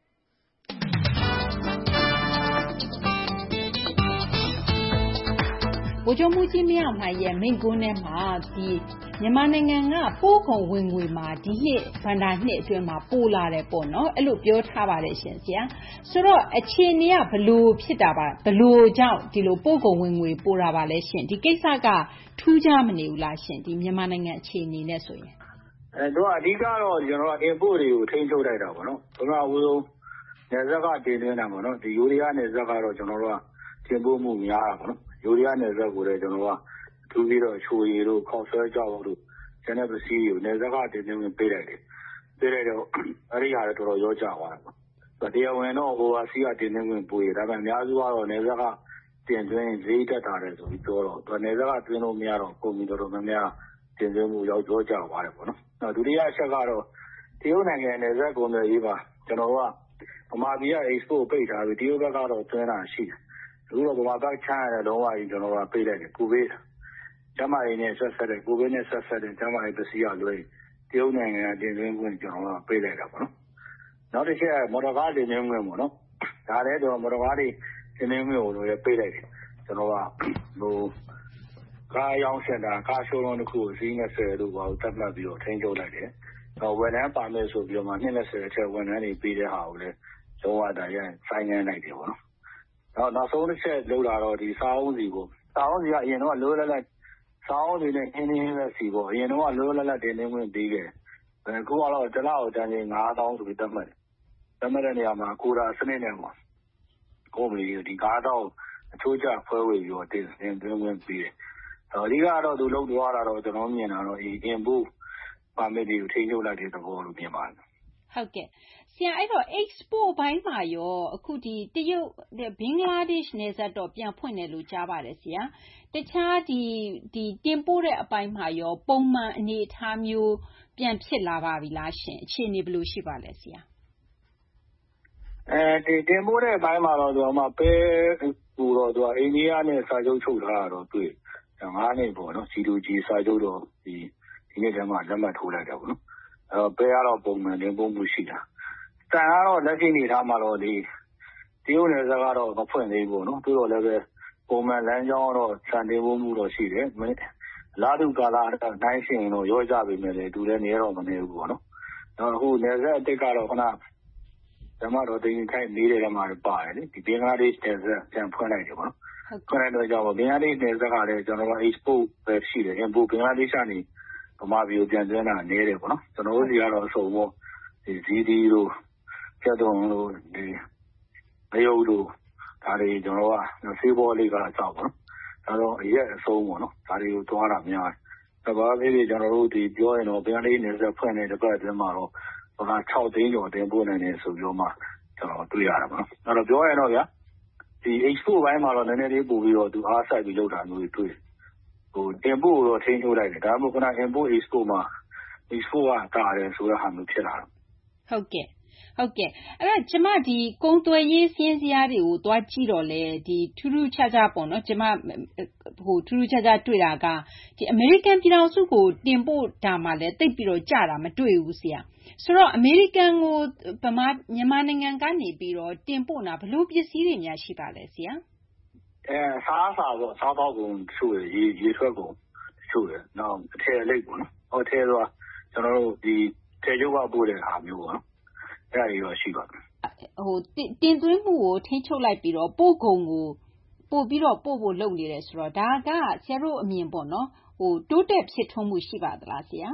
ဗိုလ်ချုပ်မှုကြီးမင်းအောင်လှိုင်ရဲ့မိန့်ခွန်းထဲမှာဒီမြန်မာနိုင်ငံကပို့ကုန်ဝင်ငွေမှာဒီနှစ်ဘဏ္ဍာနှစ်အတွင်းမှာပိုလာတယ်ပေါ့နော်အဲ့လိုပြောထားပါတယ်ရှင်ဆရာဆိုတော့အခြေအနေကဘလို့ဖြစ်တာပါဘလို့ကြောင့်ဒီလိုပို့ကုန်ဝင်ငွေပိုလာပါလဲရှင်ဒီကိစ္စကထူးခြားမနေဘူးလားရှင်ဒီမြန်မာနိုင်ငံအခြေအနေနဲ့ဆိုရင်အဲတော့အဓိကတော့ကျွန်တော်က import တွေကိုထိန်းချုပ်လိုက်တာပေါ့နော်ဘယ်မှာအဝဆုံးနေဇက်ကတင်သွင်းတာပေါ့နော်ဒီယူရီးယားနေဇက်ကတော့ကျွန်တော်တို့ကတင်ပို့မှုများတာပေါ့နော်ယူရီးယားနယ်စပ်ကိုလည်းကျွန်တော်ကအထူးပြီးတော့ချိုရည်တို့ခေါက်ဆွဲကြောက်တို့ကျန်တဲ့ပစ္စည်းတွေကိုနယ်စပ်ကတင်သွင်းပေးလိုက်တယ်ပေးလိုက်တော့အဲ့ဒီဟာလည်းတော်တော်ရောကြသွားတယ်ပေါ့တရားဝင်တော့ဟိုဟာစီကတင်သွင်းခွင့်ပို့ရဒါပေမဲ့အများစုကတော့နယ်စပ်ကတင်သွင်းဈေးတက်တာတယ်ဆိုပြီးပြောတော့သူနယ်စပ်ကတွင်းလို့မရတော့ပုံပြီးတော်တော်များများတင်သွင်းမှုရောက်ရောကြသွားတယ်ပေါ့နော်နောက်ဒုတိယအချက်ကတော့တရုတ်နိုင်ငံနယ်စပ်ကုန်သွယ်ရေးပါကျွန်တော်ကဗမာပြည်က export ပိတ်ထားပြီးတရုတ်ဘက်ကတော့သွင်းတာရှိတယ်အခုတော့ဗမာဘက်ချမ်းရတဲ့လုံးဝကြီးကျွန်တော်ကပိတ်လိုက်တယ်ကိုဗစ်ကျမကြီးနဲ့ဆက်ဆက်တဲ့ကိုဗစ်နဲ့ဆက်ဆက်တဲ့ကျမကြီးပစ္စည်းကလွှဲတရုတ်နိုင်ငံကတင်သွင်းခွင့်ကျွန်တော်ကပိတ်လိုက်တာပေါ့နော်နောက်တစ်ချက်မော်တော်ကားတင်သွင်းခွင့်ပေါ့နော်ဒါလည်းကျွန်တော်မော်တော်ကားတွေတင်သွင်းခွင့်ကိုလည်းပိတ်လိုက်တယ်ကျွန်တော်ကဟိုကားရောင်းစင်တာကားရှိုးလုံးတစ်ခုကိုစီး၂၀လို့ပါသတ်မှတ်ပြီးတော့ထိန်းချုပ်လိုက်တယ်တော့ဝန်ထမ်းပါမယ်ဆိုပြီးတော့မှ၂၂၀အထက်ဝန်ထမ်းတွေပေးတဲ့ဟာကိုလည်းလုံးဝဒါရဆိုင်းငံ့လိုက်တယ်ပေါ့နော်နောက်နောက်ဆုံးတစ်ချက်လောက်လာတော့ဒီစားအုံးစီကိုစားအုံးစီကအရင်တော့လိုလတ်လတ်စားအုံးစီနဲ့ခင်းင်းပဲစီပေါ့အရင်တော့လိုလတ်လတ်တင်နေခွင့်ပေးခဲ့တယ်အခုကတော့တစ်လောက်တန်းချင်း၅သောင်းဆိုပြီးသတ်မှတ်တယ်သတ်မှတ်တဲ့နေရာမှာကိုတာစနစ်နဲ့ပေါ့ကုမ္ပဏီဒီ၅သောင်းအချိုးကျဖွဲဝေပြီးတော့တင်တင်သွင်းခွင့်ပေးတယ်အဓိကတော့သူလုပ်သွားတာတော့ကျွန်တော်မြင်တာတော့ဒီ import permit တွေကိုထိန်းချုပ်လိုက်တဲ့သဘောလို့မြင်ပါတယ်ဟုတ်ကဲ့ဆရာအဲ့တော့ export ဘိုင်းမှာရောအခုဒီတရုတ်ဘင်္ဂလားဒေ့ရှ်နယ်စပ်တော့ပြန်ဖွင့်တယ်လို့ကြားပါတယ်ဆရာတခြားဒီဒီတင်ပို့တဲ့အပိုင်းမှာရောပုံမှန်အနေအထားမျိုးပြန်ဖြစ်လာပါပြီလားရှင်အခြေအနေဘယ်လိုရှိပါလဲဆရာအဲဒီတင်ပို့တဲ့အပိုင်းမှာတော့ဒီမှာပဲပို့တော့သူကအိန္ဒိယနဲ့စာချုပ်ချုပ်ထားတာတော့တွေ့ငါးနှစ်ပေါ့နော် G to G စာချုပ်တော့ဒီဒီနေ့တည်းမှလက်မှတ်ထိုးလိုက်တာပေါ့နော်အဲတော့ပဲကတော့ပုံမှန်တင်ပို့မှုရှိတာတန်ကတော့လက်ရှိနေထားမှာတော့ဒီတရုတ်နယ်စပ်ကတော့မဖွင့်သေးဘူးပေါ့နော်တိုးတော့လည်းပဲပုံမှန်လမ်းကြောင်းတော့စံတင်ပို့မှုတော့ရှိတယ်လာတူကာလာနိုင်ရှင်တော့ရောကြပြီမဲ့လေသူလည်းနေတော့မနေဘူးပေါ့နော်တော့အခုနယ်စပ်အစ်စ်ကတော့ခဏဓမ္မတော်တင်ခိုင်နေတဲ့ဓမ္မတွေပါတယ်လေဒီဘင်္ဂလားဒေ့ရှ်နယ်စပ်ပြန်ဖွင့်လိုက်တယ်ပေါ့နော်ဖွင့်လိုက်တော့ကြောင့်ဘင်္ဂလားဒေ့ရှ်နယ်စပ်ကလည်းကျွန်တော်တို့ export ပဲရှိတယ် import ဘင်္ဂလားဒေ့ရှ်ကနေဗမာပြည်ကိုပြန်သွင်းတာနေတယ်ပေါ့နော်ကျွန်တော်တို့စီကတော့အစုံပေါ့ဒီဇီဒီတို့ကျက်တုံတို့ဒီမယုတ်တို့ဒါတွေကျွန်တော်ကဆေးဘောလေးကအကြောက်ပေါ့နော်ဒါတော့အရက်အဆုံးပေါ့နော်ဒါတွေကိုသွားတာများတယ်ဒါပါသေးသေးကျွန်တော်တို့ဒီပြောရင်တော့ဘင်္ဂလားဒေ့ရှ်နယ်စပ်ဖွင့်တဲ့တစ်ပတ်အတွင်းမှာတော့ဘာ၆သိန်းကျော်တင်ပို့နိုင်တယ်ဆိုပြီးတော့မှကျွန်တော်တွေ့ရတာပေါ့နော်အဲ့တော့ပြောရင်တော့ဗျာဒီ export ဘိုင်းမှာတော့နည်းနည်းလေးပို့ပြီးတော့သူအားစိုက်ပြီးလုပ်တာမျိုးတွေတွေ့ဟိုတင်ပို့တော့ထိန်းချုပ်လိုက်တယ်ဒါမှမဟုတ်က import export မှာ export ကတာတယ်ဆိုတဲ့ဟာမျိုးဖြစ်လာတာဟုတ်ကဲ့ဟုတ်ကဲ့အဲ့တော့ကျမဒီကုန်းသွယ်ရေးစင်းစရာတွေကိုတွားကြည့်တော့လေဒီထူးထူးခြားခြားပေါ့နော်ကျမဟိုထူးထူးခြားခြားတွေ့တာကဒီအမေရိကန်ပြည်ထောင်စုကိုတင်ပို့တာမှလည်းတိတ်ပြီးတော့ကြာတာမတွေ့ဘူးဆရာဆိုတော့အမေရိကန်ကိုဗမာမြန်မာနိုင်ငံကနေပြီးတော့တင်ပို့တာဘလို့ပစ္စည်းတွေများရှိပါလဲဆရာအဲစားစားပေါ့စားတော့ကုန်ချို့ရေရေထွက်ကုန်ချို့ရနောက်အထည်လိပ်ပေါ့နော်ဟိုအထည်ဆိုတာကျွန်တော်တို့ဒီထည်ချုပ်ကပို့တဲ့ဟာမျိုးပေါ့နော်အဲ့ဒါတွေတော့ရှိပါတယ်ဟိုတင်သွင်းမှုကိုထိန်းချုပ်လိုက်ပြီးတော့ပို့ကုန်ကိုပို့ပြီးတော့ပို့ဖို့လုပ်နေတယ်ဆိုတော့ဒါကဆရာတို့အမြင်ပေါ့နော်ဟိုတိုးတက်ဖြစ်ထွန်းမှုရှိပါသလားဆရာ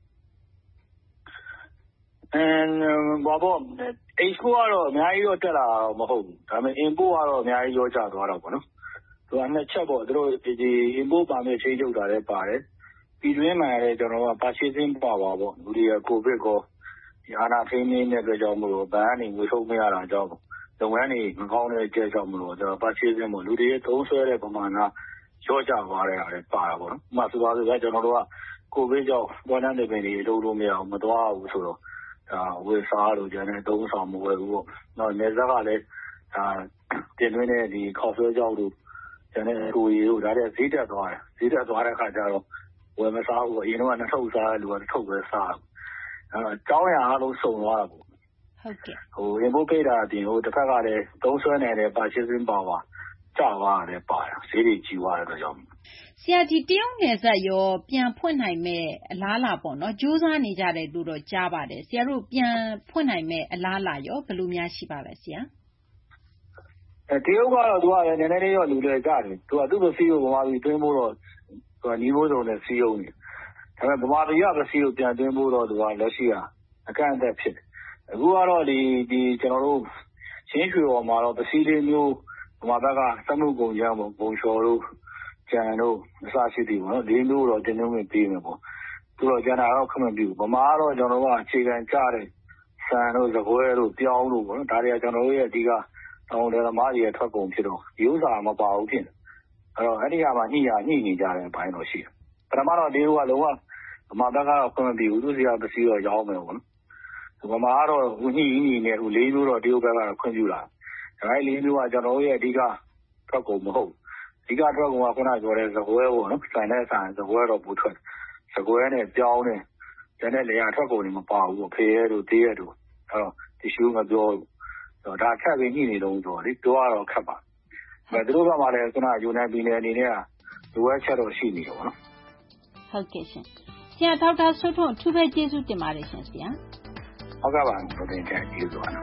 အင်းဘာပေါ့ export ကတော့အများကြီးတော့တက်လာတော့မဟုတ်ဘူးဒါပေမဲ့ import ကတော့အများကြီးရောကျသွားတော့ပေါ့နော်သူကနှစ်ချက်ပေါ့သူတို့ဒီ import ပါမယ်ချိန်ချုပ်တာလည်းပါတယ်ပြည်တွင်းမှာလည်းကျွန်တော်က purchasing power ပေါ့လူတွေက covid ကိုဒီအာနာထိန်းနေတဲ့အတွက်ကြောင့်မလို့ဘဏ်ကနေငွေထုတ်မရတာကြောင့်လုပ်ငန်းတွေမကောင်းတဲ့ကြက်ကြောင့်မလို့ကျွန်တော် purchasing ပေါ့လူတွေသုံးဆွဲတဲ့ပမာဏရောကျသွားတဲ့ဟာလည်းပါတာပေါ့နော်ဥပမာဆိုပါစို့ကျွန်တော်တို့က covid ကြောင့်ဘောနန်းတွေပင်တွေလုပ်လို့မရအောင်မသွားဘူးဆိုတော့ဒါဝယ်စားလို့ကျန်တဲ့သုံးဆောင်မဝယ်ဘူးပေါ့နောက်နေဇက်ကလည်းဒါတင်သွင်းတဲ့ဒီခေါက်ဆွဲကြောက်တို့ကျန်တဲ့ကိုရီတို့ဒါတဲ့ဈေးတက်သွားတယ်ဈေးတက်သွားတဲ့အခါကျတော့ဝယ်မစားဘူးအရင်တော့နှစ်ထုပ်စားတဲ့လူကတစ်ထုပ်ပဲစားတယ်အဲတော့ကျောင်းရအားလုံးစုံသွားတာပေါ့ဟုတ်ကဲ့ဟို import ပိတ်တာအပြင်ဟိုတစ်ခါကလည်းသုံးဆွဲနေတဲ့ purchasing power ကျသွားတယ်ပါတယ်ဈေးတွေကြီးသွားတဲ့အတွက်ကြောင့်ဆရာဒီတရုတ်နယ်စပ်ရောပြန်ဖွင့်နိုင်မဲ့အလားလာပေါ့နော်ကြိုးစားနေကြတယ်လို့တော့ကြားပါတယ်ဆရာတို့ပြန်ဖွင့်နိုင်မဲ့အလားလာရောဘယ်လိုများရှိပါလဲဆရာအဲတရုတ်ကတော့သူကလည်းနည်းနည်းလေးတော့လူတွေကြတယ်သူကသူ့ပစ္စည်းကိုဗမာပြည်တွင်းဖို့တော့သူကညီမိုးစုံနဲ့စီးအောင်နေဒါပေမဲ့ဗမာပြည်ကပစ္စည်းကိုပြန်တွင်းဖို့တော့သူကလက်ရှိကအကန့်အသတ်ဖြစ်တယ်အခုကတော့ဒီဒီကျွန်တော်တို့ချင်းရွှေပေါ်မှာတော့ပစ္စည်းလေးမျိုးဗမာဘက်ကစက်မှုကုန်ရမ်းပေါ့ဘုံလျှော်တို့ကျန်တို့အစားရှိသည်ပေါ့နော်လေးမျိုးတော့တင်သွင်းခွင့်ပေးမယ်ပေါ့သူတော့ကျန်တာတော့ခမမပြုဘူးဗမာကတော့ကျွန်တော်တို့ကအခြေခံကြတဲ့ဆန်တို့သကွဲတို့ပြောင်းတို့ပေါ့နော်ဒါတွေကကျွန်တော်တို့ရဲ့အဓိကတောင်းတယ်သမားတွေရဲ့ထွက်ကုန်ဖြစ်တော့ဒီဥစ္စာမပါဘူးဖြစ်တယ်အဲ့တော့အဲ့ဒီကမှညှိရညှိနေကြတဲ့အပိုင်းတော့ရှိတယ်ပထမတော့ဒီကလုံးဝဗမာဘက်ကတော့ခမမပြုဘူးသူစီကပစ္စည်းတော့ရောင်းမယ်ပေါ့နော်ဗမာကတော့ညှိညှိနေဟိုလေးမျိုးတော့ဒီဘက်ကတော့ခွင့်ပြုလာဒါအဲ့လေးမျိုးကကျွန်တော်တို့ရဲ့အဓိကထွက်ကုန်မဟုတ်အဓိကထွက်ကုန်ကခုနပြောတဲ့သကွဲပေါ့နော်ဆိုင်တဲ့ဆိုင်သကွဲတော့ပူထွက်သကွဲနဲ့ပြောင်းနဲ့ကျန်တဲ့လေယာထွက်ကုန်တွေမပါဘူးပေါ့ဖေးရဲတို့သေးရဲတို့အဲ့တော့တီရှူးမပြောဘူးဒါချက်ပြီးညှိနေတော့ဆိုတော့လေပြောရတော့ခက်ပါဒါသူတို့ကမှလည်းခုနယူနိုက်ပြည်နယ်အနေနဲ့ကလိုအပ်ချက်တော့ရှိနေတယ်ပေါ့နော်ဟုတ်ကဲ့ရှင်ဆရာဒေါက်တာစိုးထွန်းအထူးပဲကျေးဇူးတင်ပါတယ်ရှင်ဆရာဟုတ်ကဲ့ပါဘုရင်ကျကျေးဇူးပါ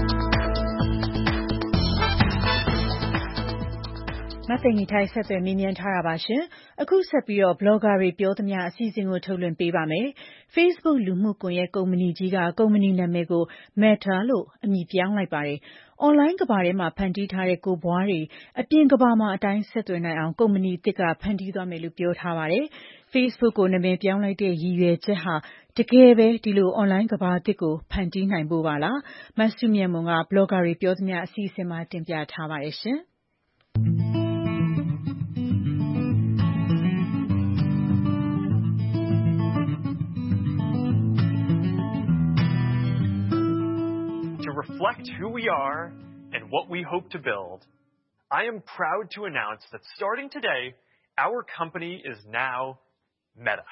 မသိင်္ဂီထိုက်ဆက်သွယ်မေးမြန်းထားတာပါရှင်။အခုဆက်ပြီးတော့ blogger တွေပြောသမျှအစီအစဉ်ကိုထုတ်လွှင့်ပေးပါမယ်။ Facebook လူမှုကွန်ရက်ကုမ္ပဏီကြီးကကုမ္ပဏီနာမည်ကို Meta လို့အမည်ပြောင်းလိုက်ပါတယ်။ အွန်လိုင်းကမ္ဘာထဲမှာဖန်တီးထားတဲ့ကိုယ်ပွားတွေအပြင်ကမ္ဘာမှာအတိုင်းဆက်သွယ်နိုင်အောင်ကုမ္ပဏီသစ်ကဖန်တီးသွားမယ်လို့ပြောထားပါတယ်။ Facebook ကိုနာမည်ပြောင်းလိုက်တဲ့ရည်ရွယ်ချက်ဟာတကယ်ပဲဒီလိုအွန်လိုင်းကမ္ဘာသစ်ကိုဖန်တီးနိုင်ဖို့ပါလား။မစုမြတ်မွန်က blogger တွေပြောသမျှအစီအစဉ်မှာတင်ပြထားပါတယ်ရှင်။ reflect who we are and what we hope to build, I am proud to announce that starting today, our company is now Meta.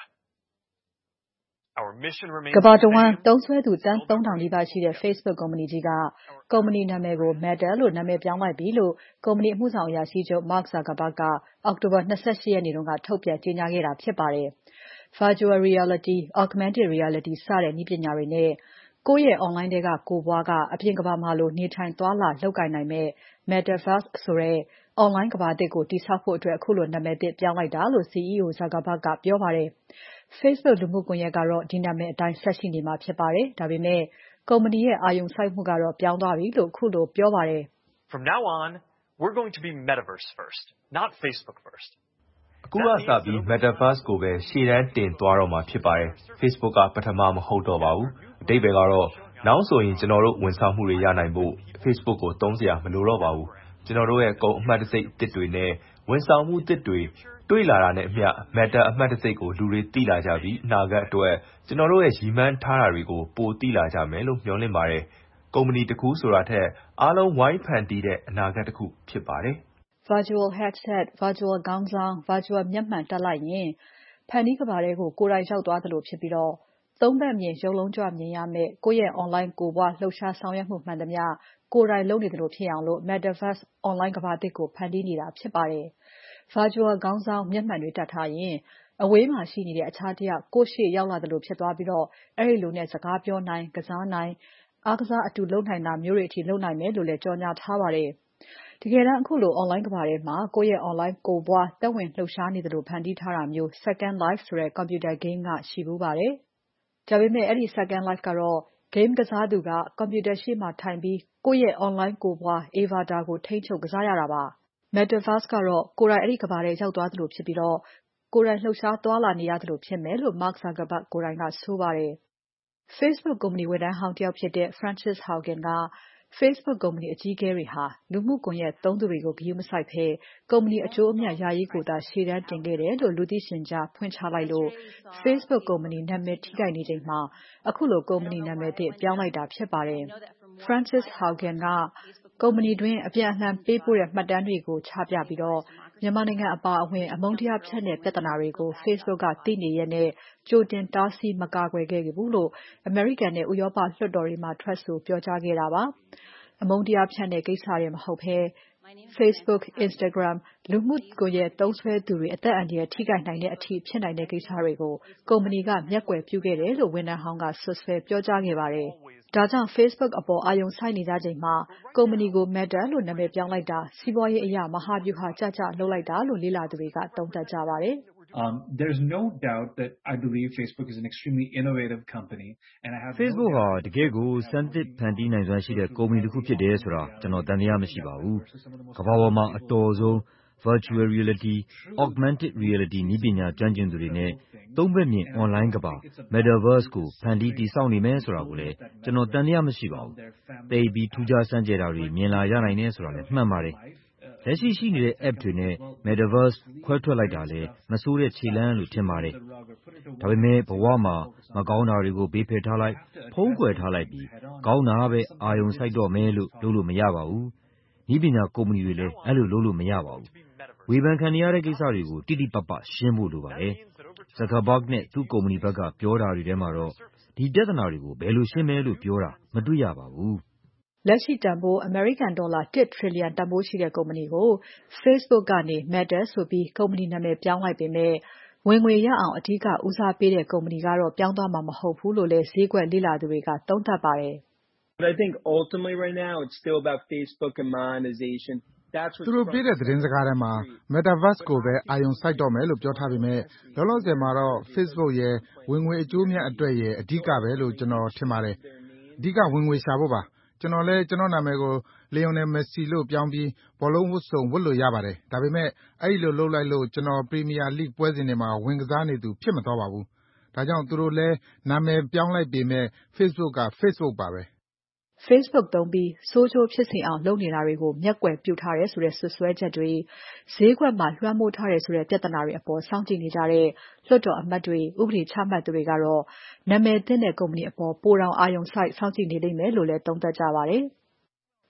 Our mission remains ကမ္ဘာတဝန်းသုံးစွဲသူသန်းသုံးထောင်နီးပါးရှိတဲ့ Facebook ကုမ္ပဏီကြီးကကုမ္ပဏီနာမည်ကို Meta လို့နာမည်ပြောင်းလိုက်ပြီလို့ကုမ္ပဏီအမှုဆောင်အရာရှိချုပ် Mark Zuckerberg ကအောက်တိုဘာ ၂၈ ရက်နေ့ကထုတ်ပြန်ကြေညာခဲ့တာဖြစ်ပါတယ်။ Virtual reality, augmented reality စတဲ့နည်းပညာတွေနဲ့ကိုယ့်ရဲ့ online ထဲကကိုယ်ပွားကအပြင်ကမ္ဘာမှာလိုနေထိုင်သွားလာလုပ်ကိုင်နိုင်မဲ့ Metaverse ဆိုတဲ့ online ကမ္ဘာသစ်ကိုတည်ဆောက်ဖို့အတွက်အခုလိုနာမည်သစ်ပြောင်းလိုက်တာလို့ စီ အီး အို Zuckerberg ကပြောပါတယ်။ Facebook လူမှုကွန်ရက်ကတော့ဒီနာမည်အတိုင်းဆက်ရှိနေမှာဖြစ်ပါတယ်။ဒါပေမဲ့ကုမ္ပဏီရဲ့အာရုံစိုက်မှုကတော့ပြောင်းသွားပြီလို့အခုလိုပြောပါတယ်။ From now on, we're going to be Metaverse first, not Facebook first. အခုကစပြီး Metaverse ကိုပဲရှေ့တန်းတင်သွားတော့မှာဖြစ်ပါတယ်။ Facebook ကပထမမဟုတ်တော့ပါဘူး။အဓိပ္ပာယ်ကတော့နောက်ဆိုရင်ကျွန်တော်တို့ဝန်ဆောင်မှုတွေရနိုင်ဖို့ Facebook ကိုသုံးစရာမလိုတော့ပါဘူး။ကျွန်တော်တို့ရဲ့ကုန်အမှတ်တံဆိပ်အသစ်တွေနဲ့ဝန်ဆောင်မှုသစ်တွေတွေ့လာတာနဲ့အမျှ Meta အမှတ်တံဆိပ်ကိုလူတွေသိလာကြပြီးအနာဂတ်အတွက်ကျွန်တော်တို့ရဲ့ရည်မှန်းထားတာတွေကိုပိုသိလာကြမယ်လို့မျှော်လင့်ပါတယ်။ကုမ္ပဏီတစ်ခုဆိုတာထက်အားလုံးဝိုင်းဖန်တီးတဲ့အနာဂတ်တစ်ခုဖြစ်ပါတယ်။ Virtual headset, virtual ခေါင်းဆောင်း virtual မျက်မှန်တပ်လိုက်ရင်ဖန်တီးကမ္ဘာထဲကိုကိုယ်တိုင်ရောက်သွားသလိုဖြစ်ပြီးသုံးဘက်မြင်ရုပ်လုံးကြွမြင်ရမယ့်ကိုယ့်ရဲ့ online ကိုယ်ပွားလှုပ်ရှားဆောင်ရွက်မှုမှန်သမျှကိုယ်တိုင်လုပ်နေသလိုဖြစ်အောင် Metaverse online ကမ္ဘာသစ်ကိုဖန်တီးနေတာဖြစ်ပါတယ်။ Virtual ခေါင်းဆောင်းမျက်မှန်တွေတပ်ထားရင်အဝေးမှာရှိနေတဲ့အခြားတယောက်ကိုယ့်ရှေ့ရောက်လာသလိုဖြစ်သွားပြီးအဲဒီလူနဲ့စကားပြောနိုင်၊ကစားနိုင်၊အားကစားအတူလုပ်နိုင်တာမျိုးတွေအထိလုပ်နိုင်မယ်လို့လည်းကြော်ငြာထားပါတယ်။တကယ်တမ်းအခုလို online ကမ္ဘာထဲမှာကိုယ့်ရဲ့ online ကိုယ်ပွားသက်ဝင်လှုပ်ရှားနေသလိုဖန်တီးထားတာမျိုး Second Life ဆိုတဲ့ computer game ကရှိဖူးပါတယ်။ဒါပေမဲ့အဲဒီ Second Life ကတော့ game ကစားသူက computer ရှေ့မှာထိုင်ပြီးကိုယ့်ရဲ့ online ကိုယ်ပွား avatar ကိုထိန်းချုပ်ကစားရတာပါ။ Metaverse ကတော့ကိုယ်တိုင်အဲဒီကမ္ဘာထဲရောက်သွားသလိုဖြစ်ပြီးကိုယ်တိုင်လှုပ်ရှားသွားလာနေရသလိုဖြစ်မယ်လို့ Mark Zuckerberg ကိုယ်တိုင်ကဆိုပါတယ်။ Facebook ကုမ္ပဏီဝန်ထမ်းဟောင်းတယောက်ဖြစ်တဲ့ Frances Haugen က Facebook ကုမ္ပဏီအကြီးအကဲတွေဟာလူမှုကွန်ရက်သုံးသူတွေကိုဂရုမစိုက်ဘဲကုမ္ပဏီအကျိုးအမြတ်ရရေးကိုသာရှေ့တန်းတင်ခဲ့တယ်လို့လူသိရှင်ကြားဖွင့်ချလိုက်လို့ Facebook ကုမ္ပဏီနာမည်ထိခိုက်နေချိန်မှာအခုလိုကုမ္ပဏီနာမည်သစ်ပြောင်းလိုက်တာဖြစ်ပါတယ်။ Frances Haugen ကကုမ္ပဏီတွင်းအပြန်အလှန်ပေးပို့တဲ့မှတ်တမ်းတွေကိုချပြပြီးမြန်မာနိုင်ငံအပါအဝင်အမုန်းတရားဖြန့်တဲ့ပြဿနာတွေကို Facebook ကသိနေရက်နဲ့ကြိုတင်တားဆီးမကာကွယ်ခဲ့ဘူးလို့အမေရိကန်နဲ့ဥရောပလွှတ်တော်တွေမှာထွက်ဆိုပြောကြားခဲ့တာပါ။အမုန်းတရားဖြန့်တဲ့ကိစ္စတင်မဟုတ်ဘဲ Facebook, Instagram လူမှုကွန်ရက်သုံးစွဲသူတွေအသက်အန္တရာယ်ထိခိုက်နိုင်တဲ့အထိဖြစ်နိုင်တဲ့ကိစ္စတွေကိုကုမ္ပဏီကမျက်ကွယ်ပြုခဲ့တယ်လို့ဝန်ထမ်းဟောင်းကစွပ်စွဲပြောကြားခဲ့ပါတယ်။ဒါကြောင့် Facebook အပေါ်အာရုံစိုက်နေကြချိန်မှာကုမ္ပဏီကို Meta လို့နာမည်ပြောင်းလိုက်တာစီးပွားရေးအရမဟာဗျူဟာကျကျလုပ်လိုက်တာလို့လေ့လာသူတွေကသုံးသပ်ကြပါတယ်။ Um, there's no doubt that I believe Facebook is an extremely innovative company and I have Facebook ဟာတကယ့်ကိုစမ်းသစ်ဖန်တီးနိုင်စွမ်းရှိတဲ့ကုမ္ပဏီတစ်ခုဖြစ်တယ်ဆိုတာကျွန်တော်သံသယမရှိပါဘူး။ကမ္ဘာပေါ်မှာအတော်ဆုံး Virtual reality, augmented reality နည်းပညာကျွမ်းကျင်သူတွေနဲ့သုံးဘက်မြင် online ကမ္ဘာ Metaverse ကိုဖန်တီးတည်ဆောက်နေမယ်ဆိုတာကိုလည်းကျွန်တော်သံသယမရှိပါဘူး။သိပ်ပြီးထူးခြားစမ်းကြယ်တာတွေမြင်လာရနိုင်တယ်ဆိုတာလည်းမှန်ပါတယ်။လက်ရှိရှိနေတဲ့ app တွေနဲ့ Metaverse ခွဲထွက်လိုက်တာလည်းမဆိုးတဲ့ခြေလှမ်းလို့ထင်ပါတယ်။ဒါပေမဲ့ဘဝမှာမကောင်းတာတွေကိုဘေးဖယ်ထားလိုက်ဖုံးကွယ်ထားလိုက်ပြီးကောင်းတာပဲအာရုံစိုက်တော့မယ်လို့လုပ်လို့မရပါဘူး။နည်းပညာကုမ္ပဏီတွေလည်းအဲ့လိုလုပ်လို့မရပါဘူး။ဝေဖန်ခံနေရတဲ့ကိစ္စတွေကိုတိတိပပရှင်းဖို့လိုပါတယ်။ Zuckerberg နဲ့သူ့ကုမ္ပဏီဘက်ကပြောတာတွေထဲမှာတော့ဒီပြဿနာတွေကိုဘယ်လိုရှင်းမယ်လို့ပြောတာမတွေ့ရပါဘူး။လက်ရှိတန်ဖိုးအမေရိကန်ဒေါ်လာတစ်ထရီလီယံတန်ဖိုးရှိတဲ့ကုမ္ပဏီကို Facebook ကနေ Meta ဆိုပြီးကုမ္ပဏီနာမည်ပြောင်းလိုက်ပေမဲ့ဝင်ငွေရအောင်အဓိကဦးစားပေးတဲ့ကုမ္ပဏီကတော့ပြောင်းသွားမှာမဟုတ်ဘူးလို့လည်းဈေးကွက်လေ့လာသူတွေကသုံးသပ်ပါတယ်။ But I think ultimately right now it's still about Facebook and monetization. သူတို့ပေးတဲ့သတင်းစကားထဲမှာ Metaverse ကိုပဲအာရုံစိုက်တော့မယ်လို့ပြောထားပေမဲ့လောလောဆယ်မှာတော့ Facebook ရဲ့ဝင်ငွေအကျိုးအမြတ်အတွက်ရဲ့အဓိကပဲလို့ကျွန်တော်ထင်ပါတယ်။အဓိကဝင်ငွေရှာဖို့ပါ။ကျွန်တော်လည်းကျွန်တော်နာမည်ကို Lionel Messi လို့ပြောင်းပြီးဘောလုံးဝတ်စုံဝတ်လို့ရပါတယ်။ဒါပေမဲ့အဲဒီလိုလုပ်လိုက်လို့ကျွန်တော် Premier League ပွဲစဉ်တွေမှာဝင်ကစားနေသူဖြစ်မသွားပါဘူး။ဒါကြောင့်သူတို့လည်းနာမည်ပြောင်းလိုက်ပေမဲ့ Facebook က Facebook ပါပဲ။ Facebook သုံးပြီးဆိုးကျိုးဖြစ်စေအောင်လုပ်နေတာတွေကိုမျက်ကွယ်ပြုထားတယ်ဆိုတဲ့စွပ်စွဲချက်တွေဈေးကွက်မှာလွှမ်းမိုးထားတယ်ဆိုတဲ့ပြဿနာတွေအပေါ်စောင့်ကြည့်နေကြတဲ့လွှတ်တော်အမတ်တွေဥပဒေချမှတ်သူတွေကတော့နာမည်သစ်တဲ့ကုမ္ပဏီအပေါ်ပိုတောင်အာရုံစိုက်စောင့်ကြည့်နေလိမ့်မယ်လို့လည်းသုံးသပ်ကြပါတယ်။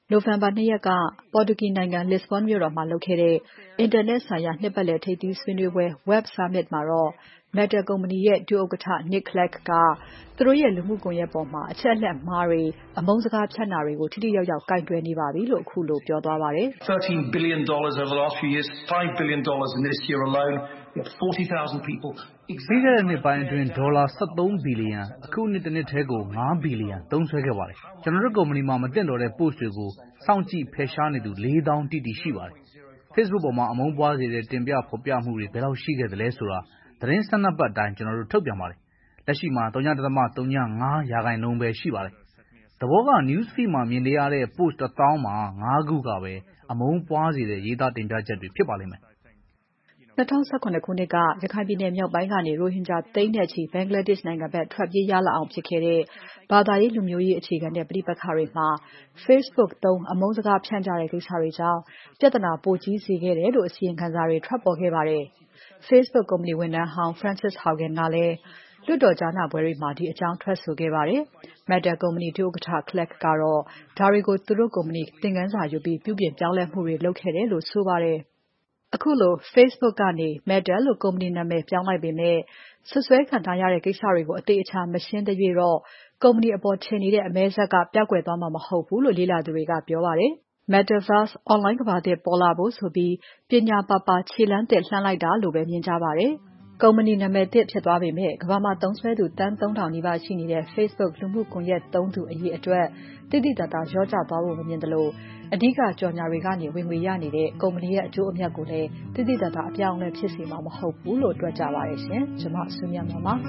နိုဝင်ဘာ ၂ ရက်ကပေါ်တူဂီနိုင်ငံ Lisbon မြို့တော်မှာလုပ်ခဲ့တဲ့ အင်တာနက်ဆိုင်ရာနှစ်ပတ်လည်ထိပ်သီးဆွေးနွေးပွဲ Web Summit မှာတော့ Meta ကုမ္ပဏီရဲ့ ဒုဥက္ကဋ္ဌ Nick Clegg ကသူတို့ရဲ့လူမှုကွန်ရက်ပေါ်မှာ အချက်အလက်မှားတွေ၊ အမုန်းစကားဖြန့်တာတွေကို ထိထိရောက်ရောက်ကိုင်တွယ်နေပါပြီလို့ ခုလိုပြောသွားပါတယ်။ thirteen billion dollars over the last few years, five billion dollars in this year alone. We have forty thousand people. ပြီးခဲ့တဲ့နှစ်ပိုင်းအတွင်းဒေါ်လာone thirteenဘီလီယံ၊အခုနှစ်တစ်နှစ်ထဲကိုfiveဘီလီယံသုံးစွဲခဲ့ပါတယ်။ကျွန်တော်တို့ကုမ္ပဏီမှာမသင့်တော်တဲ့ post တွေကိုစောင့်ကြည့်ဖယ်ရှားနေသူfour thousandတိတိရှိပါတယ်။ Facebook ပေါ်မှာအမုန်းပွားစေတဲ့တင်ပြဖော်ပြမှုတွေဘယ်လောက်ရှိခဲ့သလဲဆိုတာသတင်းစံနပတ်အတိုင်းကျွန်တော်တို့ထုတ်ပြန်ပါတယ်။လက်ရှိမှာzero point zero fiveရာခိုင်နှုန်းပဲရှိပါတယ်။သဘောက news feed မှာမြင်နေရတဲ့ post one thousandမှာfiveခုကပဲအမုန်းပွားစေတဲ့ရေးသားတင်ပြချက်တွေဖြစ်ပါလိမ့်မယ်။၂၀၁၇ ခုနှစ်ကရခိုင်ပြည်နယ်မြောက်ပိုင်းကနေ ရိုဟင်ဂျာသိန်းနဲ့ချီ ဘင်္ဂလားဒေ့ရှ်နိုင်ငံဘက်ထွက်ပြေးရလာအောင်ဖြစ်ခဲ့တဲ့ဘာသာရေးလူမျိုးရေးအခြေခံတဲ့ပဋိပက္ခတွေမှာ Facebook သုံးအမုန်းစကားဖြန့်ကြတဲ့ကိစ္စတွေကြောင့်ပြဿနာပိုကြီးစေခဲ့တယ်လို့အစီရင်ခံစာတွေထွက်ပေါ်ခဲ့ပါတယ်။ Facebook ကုမ္ပဏီဝန်ထမ်းဟောင်း Frances Haugen ကလည်းလွှတ်တော်ကြားနာပွဲတွေမှာဒီအကြောင်းထွက်ဆိုခဲ့ပါတယ်။ Meta ကုမ္ပဏီဒုဥက္ကဋ္ဌ Clegg ကတော့ဒါတွေကိုသူတို့ကုမ္ပဏီသင်ခန်းစာယူပြီးပြုပြင်ပြောင်းလဲမှုတွေလုပ်ခဲ့တယ်လို့ဆိုပါတယ်။ ခုလို Facebook ကနေ Meta လို့ကုမ္ပဏီနာမည်ပြောင်းလိုက်ပေမဲ့စွပ်စွဲခံထားရတဲ့ကိစ္စတွေကိုအသေအချာမရှင်းသရွေ့တော့ကုမ္ပဏီအပေါ်ထင်နေတဲ့အမည်းစက်ကပျောက်ကွယ်သွားမှာမဟုတ်ဘူးလို့လေ့လာသူတွေကပြောပါတယ်။ Metaverse အွန်လိုင်းကမ္ဘာသစ်ပေါ်လာဖို့ဆိုပြီးပညာပါပါခြေလှမ်းသစ်လှမ်းလိုက်တာလို့ပဲမြင်ကြပါတယ်။ ကုမ္ပဏီနာမည်သစ်ဖြစ်သွားပေမဲ့ကမ္ဘာမှာသုံးစွဲသူသန်းသုံးထောင်နီးပါးရှိနေတဲ့ Facebook လူမှုကွန်ရက်သုံးသူအရေအတွက်သိသိသာသာလျော့ကျသွားဖို့မမြင်သလိုအဓိကကြော်ငြာတွေကနေဝင်ငွေရနေတဲ့ကုမ္ပဏီရဲ့အကျိုးအမြတ်ကိုလည်းသိသိသာသာအပြောင်းအလဲဖြစ်စေမှာမဟုတ်ဘူးလို့တွက်ကြပါတယ်ရှင်။ကျွန်မစုမြတ်မွန်ပါ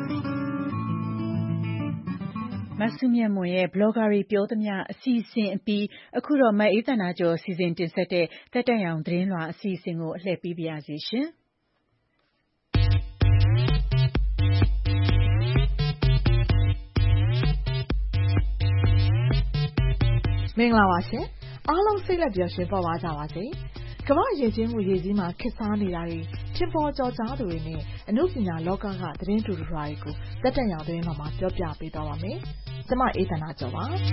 မစုမြတ်မွန်ရဲ့ Blogger တွေပြောသမျှအစီအစဉ်အပြီးအခုတော့မအေးသန္တာကျော်စီစဉ်တင်ဆက်တဲ့တက်တက်ရောင်သတင်းလွှာအစီအစဉ်ကိုအလှည့်ပေးပါရစေရှင်။မင်္ဂလာပါရှင်။အားလုံးစိတ်လက်ပျော်ရွှင်ပေါ်ပါကြပါစေ။ကမ္ဘာ့ယဉ်ကျေးမှုရေးကြီးမှာခေတ်စားနေတာတွေထင်ပေါ်ကျော်ကြားသူတွေနဲ့အမှုပညာလောကကသတင်းတူတူတွေကိုတက်တက်ရောင်သတင်းတော်မှာပြောပြပေးသွားပါမယ်။ကျွန်မအေးသန္တာကျော်ပါ။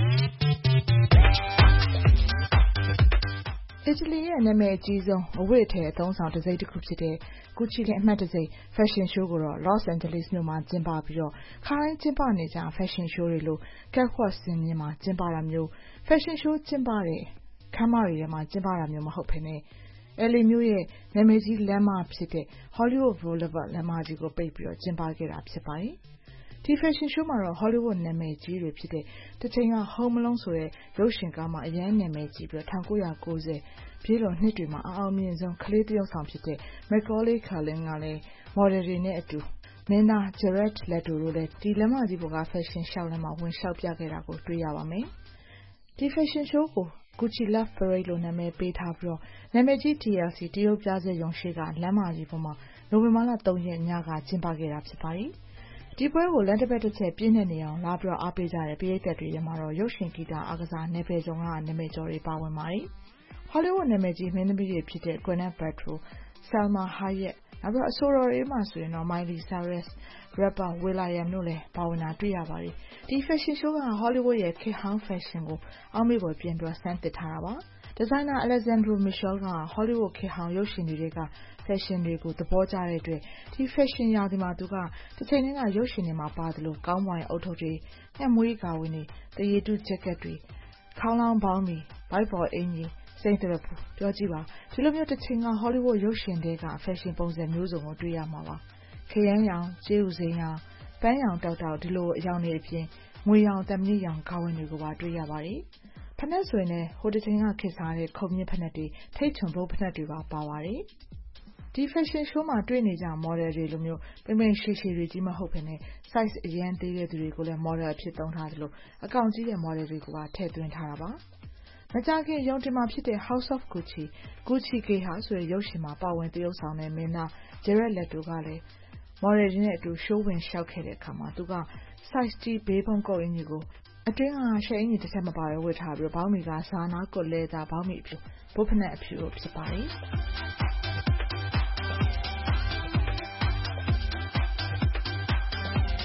အီတလီရဲ့နာမည်အကြီးဆုံးအဝတ်အထည်အသုံးဆောင်တံဆိပ်တစ်ခုဖြစ်တဲ့ Gucci ရဲ့အမှတ်တံဆိပ် Fashion Show ကိုတော့ Los Angeles မြို့မှာကျင်းပပြီးတော့ခါတိုင်းကျင်းပနေကြ Fashion Show တွေလို့ Catwalk စင်မြင့်မှာကျင်းပတာမျိုး Fashion Show ကျင်းပတဲ့ခန်းမတွေထဲမှာကျင်းပတာမျိုးမဟုတ်ဘဲနဲ့ L A မြို့ရဲ့နာမည်ကြီးလမ်းမဖြစ်တဲ့ Hollywood Boulevard လမ်းမကြီးကိုပိတ်ပြီးတော့ကျင်းပခဲ့တာဖြစ်ပါတယ်။ဒီ Fashion Show မှာတော့ Hollywood နာမည်ကြီးတွေဖြစ်တဲ့တစ်ချိန်က Home Alone ဆိုတဲ့ရုပ်ရှင်ကားမှာအရန်နာမည်ကြီးပြီးတော့nineteen ninetyပြည့်လွန်နှစ်တွေမှာအအောင်မြင်ဆုံးကလေးတယောက်ဆောင်ဖြစ်တဲ့ Macaulay Culkin ကလည်း model တွေနဲ့အတူမင်းသား Jared Leto တို့လည်းဒီလမ်းမကြီးပေါ်က Fashion ရှောက်လမ်းမှာဝင်လျှောက်ပြခဲ့တာကိုတွေ့ရပါမယ်။ဒီ Fashion Show ကို Gucci Love Parade လို့နာမည်ပေးထားပြီးတော့နာမည်ကြီး T L C တရုတ်ပြဇာတ်ရုံရှေ့ကလမ်းမကြီးပေါ်မှာနိုဝင်ဘာလthreeရက်ညကကျင်းပခဲ့တာဖြစ်ပါတယ်။ဒီပွဲကိုလမ်းတစ်ပတ်တစ်ချက်ပြည့်နှက်နေအောင်လာပြီးတော့အားပေးကြတဲ့ပရိသတ်တွေထဲမှာတော့ရုပ်ရှင်ဂီတအားကစားနယ်ပယ်ကျော်ကနာမည်ကျော်တွေပါဝင်ပါတယ်။ Hollywood နာမည်ကြီးမင်းသမီးတွေဖြစ်တဲ့ Gwyneth Paltrow, Salma Hayek နောက်ပြီးအဆိုတော်တွေမှာဆိုရင်တော့ Miley Cyrus, rapper will.i.am တို့လည်းပါဝင်တာတွေ့ရပါတယ်။ဒီ Fashion Show က Hollywood ရဲ့ခေတ်ဟောင်း Fashion ကိုအောက်မေ့ပေါ်ပြင်ပြီးဆန်းသစ်ထားတာပါ။ ဒီဇိုင်နာ Alessandro Michele က Hollywood ခေတ်ဟောင်းရုပ်ရှင်တွေက Fashion တွေကိုသဘောကျတဲ့အတွက်ဒီ Fashion ရာသီမှာသူကတစ်ချိန်တည်းကရုပ်ရှင်တွေမှာပါသလိုကောင်းမွန်တဲ့ဦးထုပ်တွေ၊ငှက်မွေးကာဝင်းတွေ၊တရေတူး Jacket တွေ၊ခေါင်းလောင်းဘောင်းဘီ၊ဗိုက်ပေါ်အင်ကြီးစိန်တရဖူပြောကြည့်ပါဒီလိုမျိုးတစ်ချိန်က Hollywood ရုပ်ရှင်တွေက Fashion ပုံစံမျိုးစုံကိုတွေ့ရမှာပါခရမ်းရောင်ကျေးဥစိမ်းရောင်ပန်းရောင်တောက်တောက်ဒီလိုအရောင်တွေအပြင်ငွေရောင်တမဏိရောင်ခေါင်းဝင်တွေကိုပါတွေ့ရပါတယ်ဖနက်ဆိုရင်လည်းဟိုတစ်ချိန်ကခေတ်စားတဲ့ခုံမြင့်ဖနက်တွေထိတ်ချွန်ဘုတ်ဖနက်တွေပါပါပါတယ်ဒီ Fashion Show မှာတွေ့နေကြ model တွေလိုမျိုးပိမ့်ပိမ့်ရှည်ရှည်တွေကြီးမဟုတ်ဘဲနဲ့ size အရန်သေးတဲ့သူတွေကိုလည်း model အဖြစ်သုံးထားသလိုအကောင်ကြီးတဲ့ model တွေကိုပါထည့်သွင်းထားတာပါမကြခင်ရုံတင်မှာဖြစ်တဲ့ House of Gucci Gucci Geisha ဆိုတဲ့ရုပ်ရှင်မှာပါဝင်သရုပ်ဆောင်တဲ့မင်းသား Jared Leto ကလည်း model တွေနဲ့အတူ show ဝင်လျှောက်ခဲ့တဲ့အခါမှာသူက size ကြီးဘေးဖုံးကုတ်အင်ကြီးကိုအတွင်းကရှယ်အင်ကြီးတစ်ချက်မပါဘဲဝတ်ထားပြီးဘောင်းမီကဇာနာကွတ်လဲတာဘောင်းမီအဖြူဘုတ်ဖနက်အဖြူလို့ဖြစ်ပါတယ်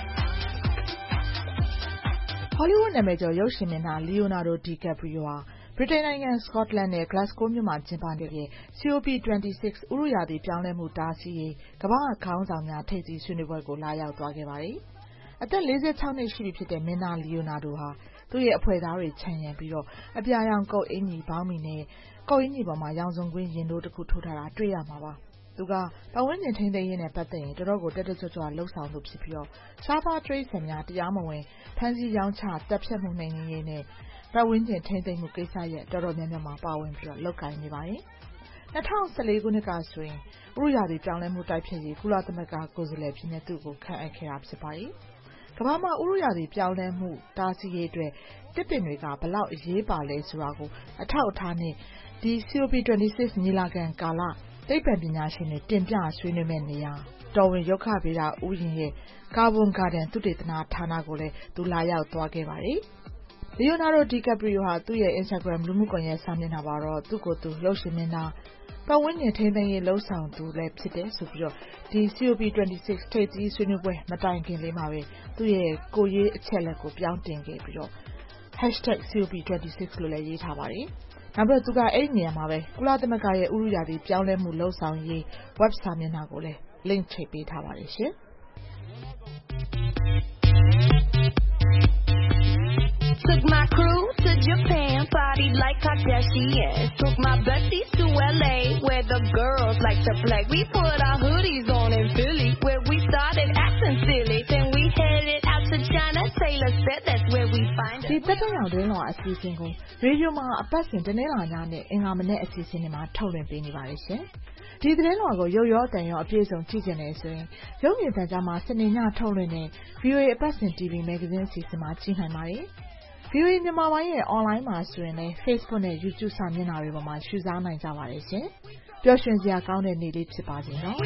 Hollywood နာမည်ကျော်ရုပ်ရှင်မင်းသား Leonardo DiCaprio ဟာဗြိတိန်နိုင်ငံ Scotland နဲ့ Glasgow မြို့မှာကျင်းပနေတဲ့ စီ အို ပီ ၂၆ ဥတုရာသီပြောင်းလဲမှုတားဆီးရေးကမ္ဘာ့ခေါင်းဆောင်များထိပ်သီးဆွေးနွေးပွဲကိုလာရောက်သွားခဲ့ပါတယ်။ အသက် လေးဆယ့်ခြောက်နှစ်ရှိပြီဖြစ်တဲ့မင်းသား Leonardo ဟာသူ့ရဲ့အဖွဲ့သားတွေခြံရံပြီးအပြာရောင်ကုတ်အင်္ကျီဘောင်းဘီနဲ့ကုတ်အင်္ကျီပေါ်မှာရောင်စုံကွင်းရင်ထိုးတစ်ခုထိုးထားတာတွေ့ရမှာပါ။သူကပတ်ဝန်းကျင်ထိန်းသိမ်းရေးနဲ့ပတ်သက်ရင်တော်တော်ကိုတက်တက်ကြွကြွလှုပ်ဆောင်သူဖြစ်ပြီးရှားပါးတိရစ္ဆာန်များတရားမဝင်ဖမ်းဆီးရောင်းချတပ်ဖြတ်မှုနှိမ်နင်းရေးနဲ့ပတ်ဝန်းကျင်ထိန်းသိမ်းမှုကိစ္စရပ်တော်တော်များများမှာပါဝင်ပြီးလုပ်ကိုင်နေပါတယ်။၂၀၁၄ခုနှစ်ကဆိုရင်ဥတုရာသီပြောင်းလဲမှုတိုက်ဖျက်ရေးကုလသမဂ္ဂကိုယ်စားလှယ်ဖြစ်နေသူ့ကိုခန့်အပ်ခဲ့တာဖြစ်ပါတယ်။ကမ္ဘာမှာဥတုရာသီပြောင်းလဲမှုတားဆီးရေးအတွက်တစ်ပင်တွေကဘလောက်အရေးပါလဲဆိုတာကိုအထောက်အထားနဲ့ဒီ စီ အို ပီ ၂၆ ညီလာခံကာလသိပ္ပံပညာရှင်တွေတင်ပြဆွေးနွေးမယ့်နေရာတော်ဝင်ရုက္ခဗေဒဥယျာဉ်ရဲ့ကာဗွန်ဂါဒန်သုတေသနဌာနကိုလည်းသူလာရောက်သွားခဲ့ပါတယ်။ Leonardo DiCaprio ဟာသူ့ရဲ့ Instagram လူမှုကွန်ရက်စာမျက်နှာမှာတော့သူ့ကိုယ်သူရုပ်ရှင်မင်းသားပတ်ဝန်းကျင်ထိန်းသိမ်းရေးလှုပ်ဆောင်သူလည်းဖြစ်တယ်ဆိုပြီးဒီ စီ အို ပီ ၂၆ ထိပ်သီးဆွေးနွေးပွဲမတိုင်ခင်လေးမှာပဲသူ့ရဲ့ကိုယ်ရေးအချက်အလက်ကိုပြောင်းတင်ခဲ့ပြီးတော့ hashtag စီ အို ပီ ၂၆ လို့လည်းရေးထားပါတယ်။နောက်ပြီးသူကအဲ့ဒီနေရာမှာပဲကုလသမဂ္ဂရဲ့ဥတုရာသီပြောင်းလဲမှုလှုပ်ဆောင်ရေး web စာမျက်နှာကိုလည်း link ချိတ်ပေးထားပါတယ်ရှင်။ Took my crew to Japan, partied like Kardashians. Took my besties to L A, where the girls like to play. We put our hoodies on in Philly, where we started acting silly. Then we headed out to China. Taylor said that's where we find us. ဒီတက်တဲ့ရောင်တွင်းလောအစီအစဉ်ကိုရေဒီယိုမှာအပတ်စဉ်တနေ့လာညနဲ့အင်္ဂါမနေ့အစီအစဉ်တွေမှာထုတ်လွှင့်ပေးနေပါတယ်ရှင်။ဒီသတင်းလွှာကိုရုပ်ရောအတန်ရောအပြည့်စုံကြည့်ကြတယ်ဆိုရင်ရုပ်မြင်သံကြားမှာစနေညထုတ်လွှင့်တဲ့ ဗီအိုအေ အပတ်စဉ် တီဗီ မဂ္ဂဇင်းအစီအစဉ်မှာကြည့်နိုင်ပါတယ်။ ဗီအိုအေမြန်မာပိုင်းရဲ့ online မှာဆိုရင်လည်း Facebook နဲ့ YouTube စာမျက်နှာတွေပေါ်မှာရှုစားနိုင်ကြပါတယ်ရှင်။ပျော်ရွှင်စရာကောင်းတဲ့နေ့လေးဖြစ်ပါစေနော်။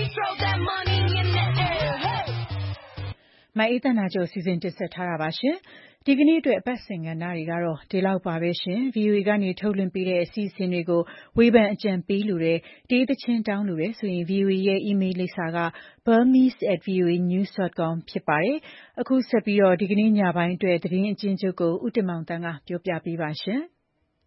မအေးသန္တာကျော်စီစဉ်တင်ဆက်ထားတာပါရှင်။ဒီကနေ့အတွက်အပတ်စဉ်ကဏ္ဍတွေကတော့ဒီလောက်ပါပဲရှင်။ ဗီအိုအေကနေထုတ်လွှင့်ပေးတဲ့အစီအစဉ်တွေကိုဝေဖန်အကြံပေးလို့တဲ့တေးသချင်းတောင်းလို့တဲ့ဆိုရင် ဗီအိုအေရဲ့ email လိပ်စာက burmese at voanews dot com ဖြစ်ပါတယ်။အခုဆက်ပြီးတော့ဒီကနေ့ညပိုင်းအတွက်သတင်းအကျဉ်းချုပ်ကိုဦးတင်မောင်တန်းကပြောပြပေးပါရှင်။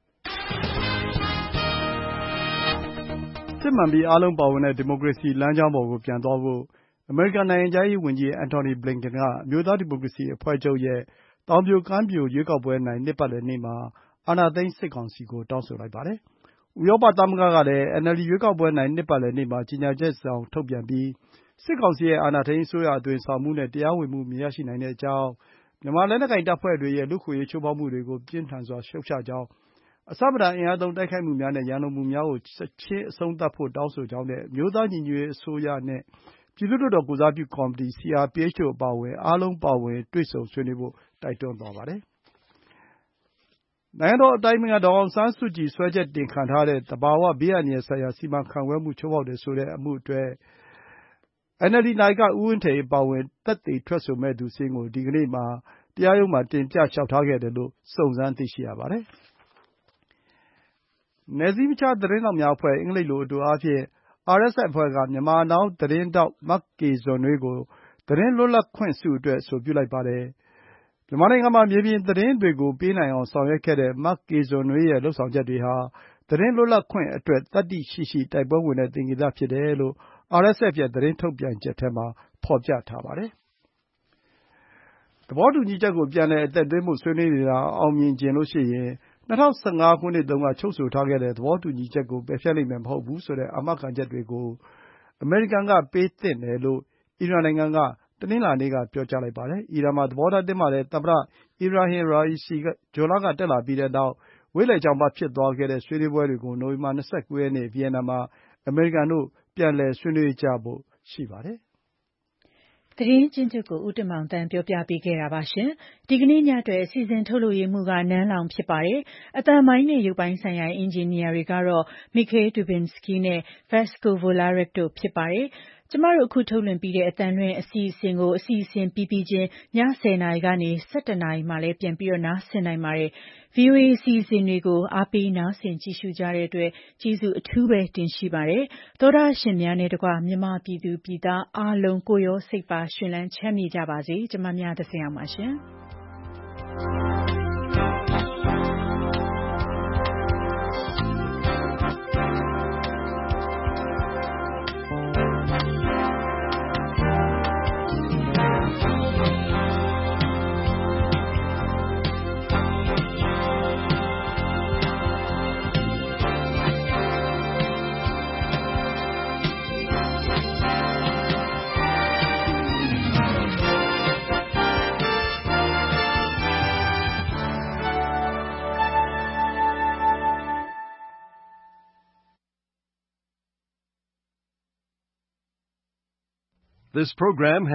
စစ်မှန်ပြီးအားလုံးပါဝင်တဲ့ဒီမိုကရေစီလမ်းကြောင်းပေါ်ကိုပြန်သွားဖို့အမေရိကန်နိုင်ငံခြားရေးဝန်ကြီးအန်တိုနီဘလင်ကန်ကအမျိုးသားဒီမိုကရေစီအဖွဲ့ချုပ်ရဲ့တောင်ပြိုကမ်းပြိုရွေးကောက်ပွဲနိုင်နှစ်ပတ်လည်နေ့မှာအာဏာသိမ်းစစ်ကောင်စီကိုတောင်းဆိုလိုက်ပါတယ်။ဥရောပသမဂ္ဂကလည်း အန်အယ်လ်ဒီ ရွေးကောက်ပွဲနိုင်နှစ်ပတ်လည်နေ့မှာကြေညာချက်တစောင်ထုတ်ပြန်ပြီးစစ်ကောင်စီရဲ့အာဏာသိမ်းအစိုးရအသွင်ဆောင်မှုနဲ့တရားဝင်မှုမရရှိနိုင်ကြောင်း၊မြန်မာလက်နက်ကိုင်တပ်ဖွဲ့တွေရဲ့လူ့အခွင့်အရေးချိုးဖောက်မှုတွေကိုပြင်းထန်စွာရှုတ်ချကြောင်း၊အဆမတန်အင်အားသုံးတိုက်ခိုက်မှုများနဲ့ရန်လိုမှုများကိုချက်ချင်းအဆုံးသတ်ဖို့တောင်းဆိုကြောင်းနဲ့အမျိုးသားညီညွတ်ရေးအစိုးရနဲ့ပြည်သူ့လွှတ်တော်ကိုယ်စားပြုကော်မတီ စီ အာር ပီ အိတ် တို့အပါအဝင်အားလုံးပါဝင်တွေ့ဆုံဆွေးနွေးဖို့တိုက်တွန်းသွားပါတယ်။နိုင်ငံတော်အတိုင်ပင်ခံဒေါ်အောင်ဆန်းစုကြည်စွဲချက်တင်ခံထားရတဲ့သဘာဝဘေးအန္တရာယ်ဆိုင်ရာစီမံခန့်ခွဲမှုချိုးဖောက်တယ်ဆိုတဲ့အမှုအတွက်အန်အယ်လ်ဒီနာယကဦးဝင်းထိန်အပါအဝင်သက်သေထွက်ဆိုမယ့်သူစာရင်းကိုဒီကနေ့တရားရုံးမှာတင်ပြလျှောက်ထားခဲ့တယ်လို့စုံစမ်းသိရှိရပါတယ်။နယ်စည်းမခြားသတင်းထောက်များအဖွဲ့အင်္ဂလိပ်လိုအတိုအားဖြင့် အာርအက်စ် အက်ဖ်အဖွဲ့ကမြန်မာနောင်းသတင်းထောက်မကေဇွန်နွေးကိုသတင်းလွတ်လပ်ခွင့်ဆုအတွက်အဆိုပြုလိုက်ပါတယ်။မြန်မာနိုင်ငံမှာမြေပြင်သတင်းတွေကိုပေးနိုင်အောင်ဆောင်ရွက်ခဲ့တဲ့မကေဇွန်နွေးရဲ့လုပ်ဆောင်ချက်တွေဟာသတင်းလွတ်လပ်ခွင့်အတွက်သတ္တိရှိရှိတိုက်ပွဲဝင်တဲ့သင်္ကေတဖြစ်တယ်လို့အာርအက်စ် အက်ဖ်ရဲ့သတင်းထုတ်ပြန်ချက်ထဲမှာဖော်ပြထားပါတယ်။သဘောတူညီချက်ကိုပြန်လည်အသက်သွင်းဖို့ဆွေးနွေးနေတာအောင်မြင်ချင်ရင်၂၀၁၅ ခုနှစ်တုန်းကချုပ်ဆိုထားခဲ့တဲ့သဘောတူညီချက်ကိုပယ်ဖျက်လိမ့်မယ်မဟုတ်ဘူးဆိုတဲ့အာမခံချက်တွေကိုအမေရိကန်ကပေးသင့်တယ်လို့အီရန်နိုင်ငံကတနင်္လာနေ့ကပြောကြားလိုက်ပါတယ်။အီရန်မှာသဘောထားတင်းမာတဲ့သမ္မတအီဘရာဟင်ရာအီစီဇွန်လကတက်လာပြီးတဲ့နောက်ဝေးလည်ကြောင်ပါးဖြစ်သွားခဲ့တဲ့ဆွေးနွေးပွဲတွေကိုနိုဝင်ဘာ၂၉ ရက်နေ့ဗီယက်နမ်မှာအမေရိကန်တို့ပြန်လည်ဆွေးနွေးကြဖို့ရှိပါတယ်။သတင်းကျဉ်းချုပ်ကိုဦးတင်မောင်တန်းပြောပြပေးခဲ့တာပါရှင်။ဒီကနေ့ညအတွက်အစီအစဉ်ထုတ်လုပ်ရေးမှူးကနန်းလောင်ဖြစ်ပါတယ်။အသံမိုင်းနဲ့ရုပ်ပိုင်းဆိုင်ရာအင်ဂျင်နီယာတွေကတော့ Mikhail Dubinsky နဲ့ Vasco Volarik တို့ဖြစ်ပါတယ်။ကျမတို့အခုထုတ်လွှင့်ပြီးတဲ့အသံလွှင့်အစီအစဉ်ကိုအစီအစဉ်ပြီးပြီးချင်းည၁၀နာရီကနေ၁၁နာရီမှလည်းပြန်ပြီးတော့နားဆင်နိုင်ပါတယ်။ ဗီအိုအေအစီအစဉ်တွေကိုအားပေးနားဆင်ကြည့်ရှုကြတဲ့အတွက်ကျေးဇူးအထူးပဲတင်ရှိပါတယ်။သောတာရှင်များနဲ့တကွမြန်မာပြည်သူပြည်သားအားလုံးကိုရောစိတ်ပါရှင်လန်းချမ်းမြေ့ကြပါစေ။ကျမများသစဉ်အောင်ပါရှင်။ This program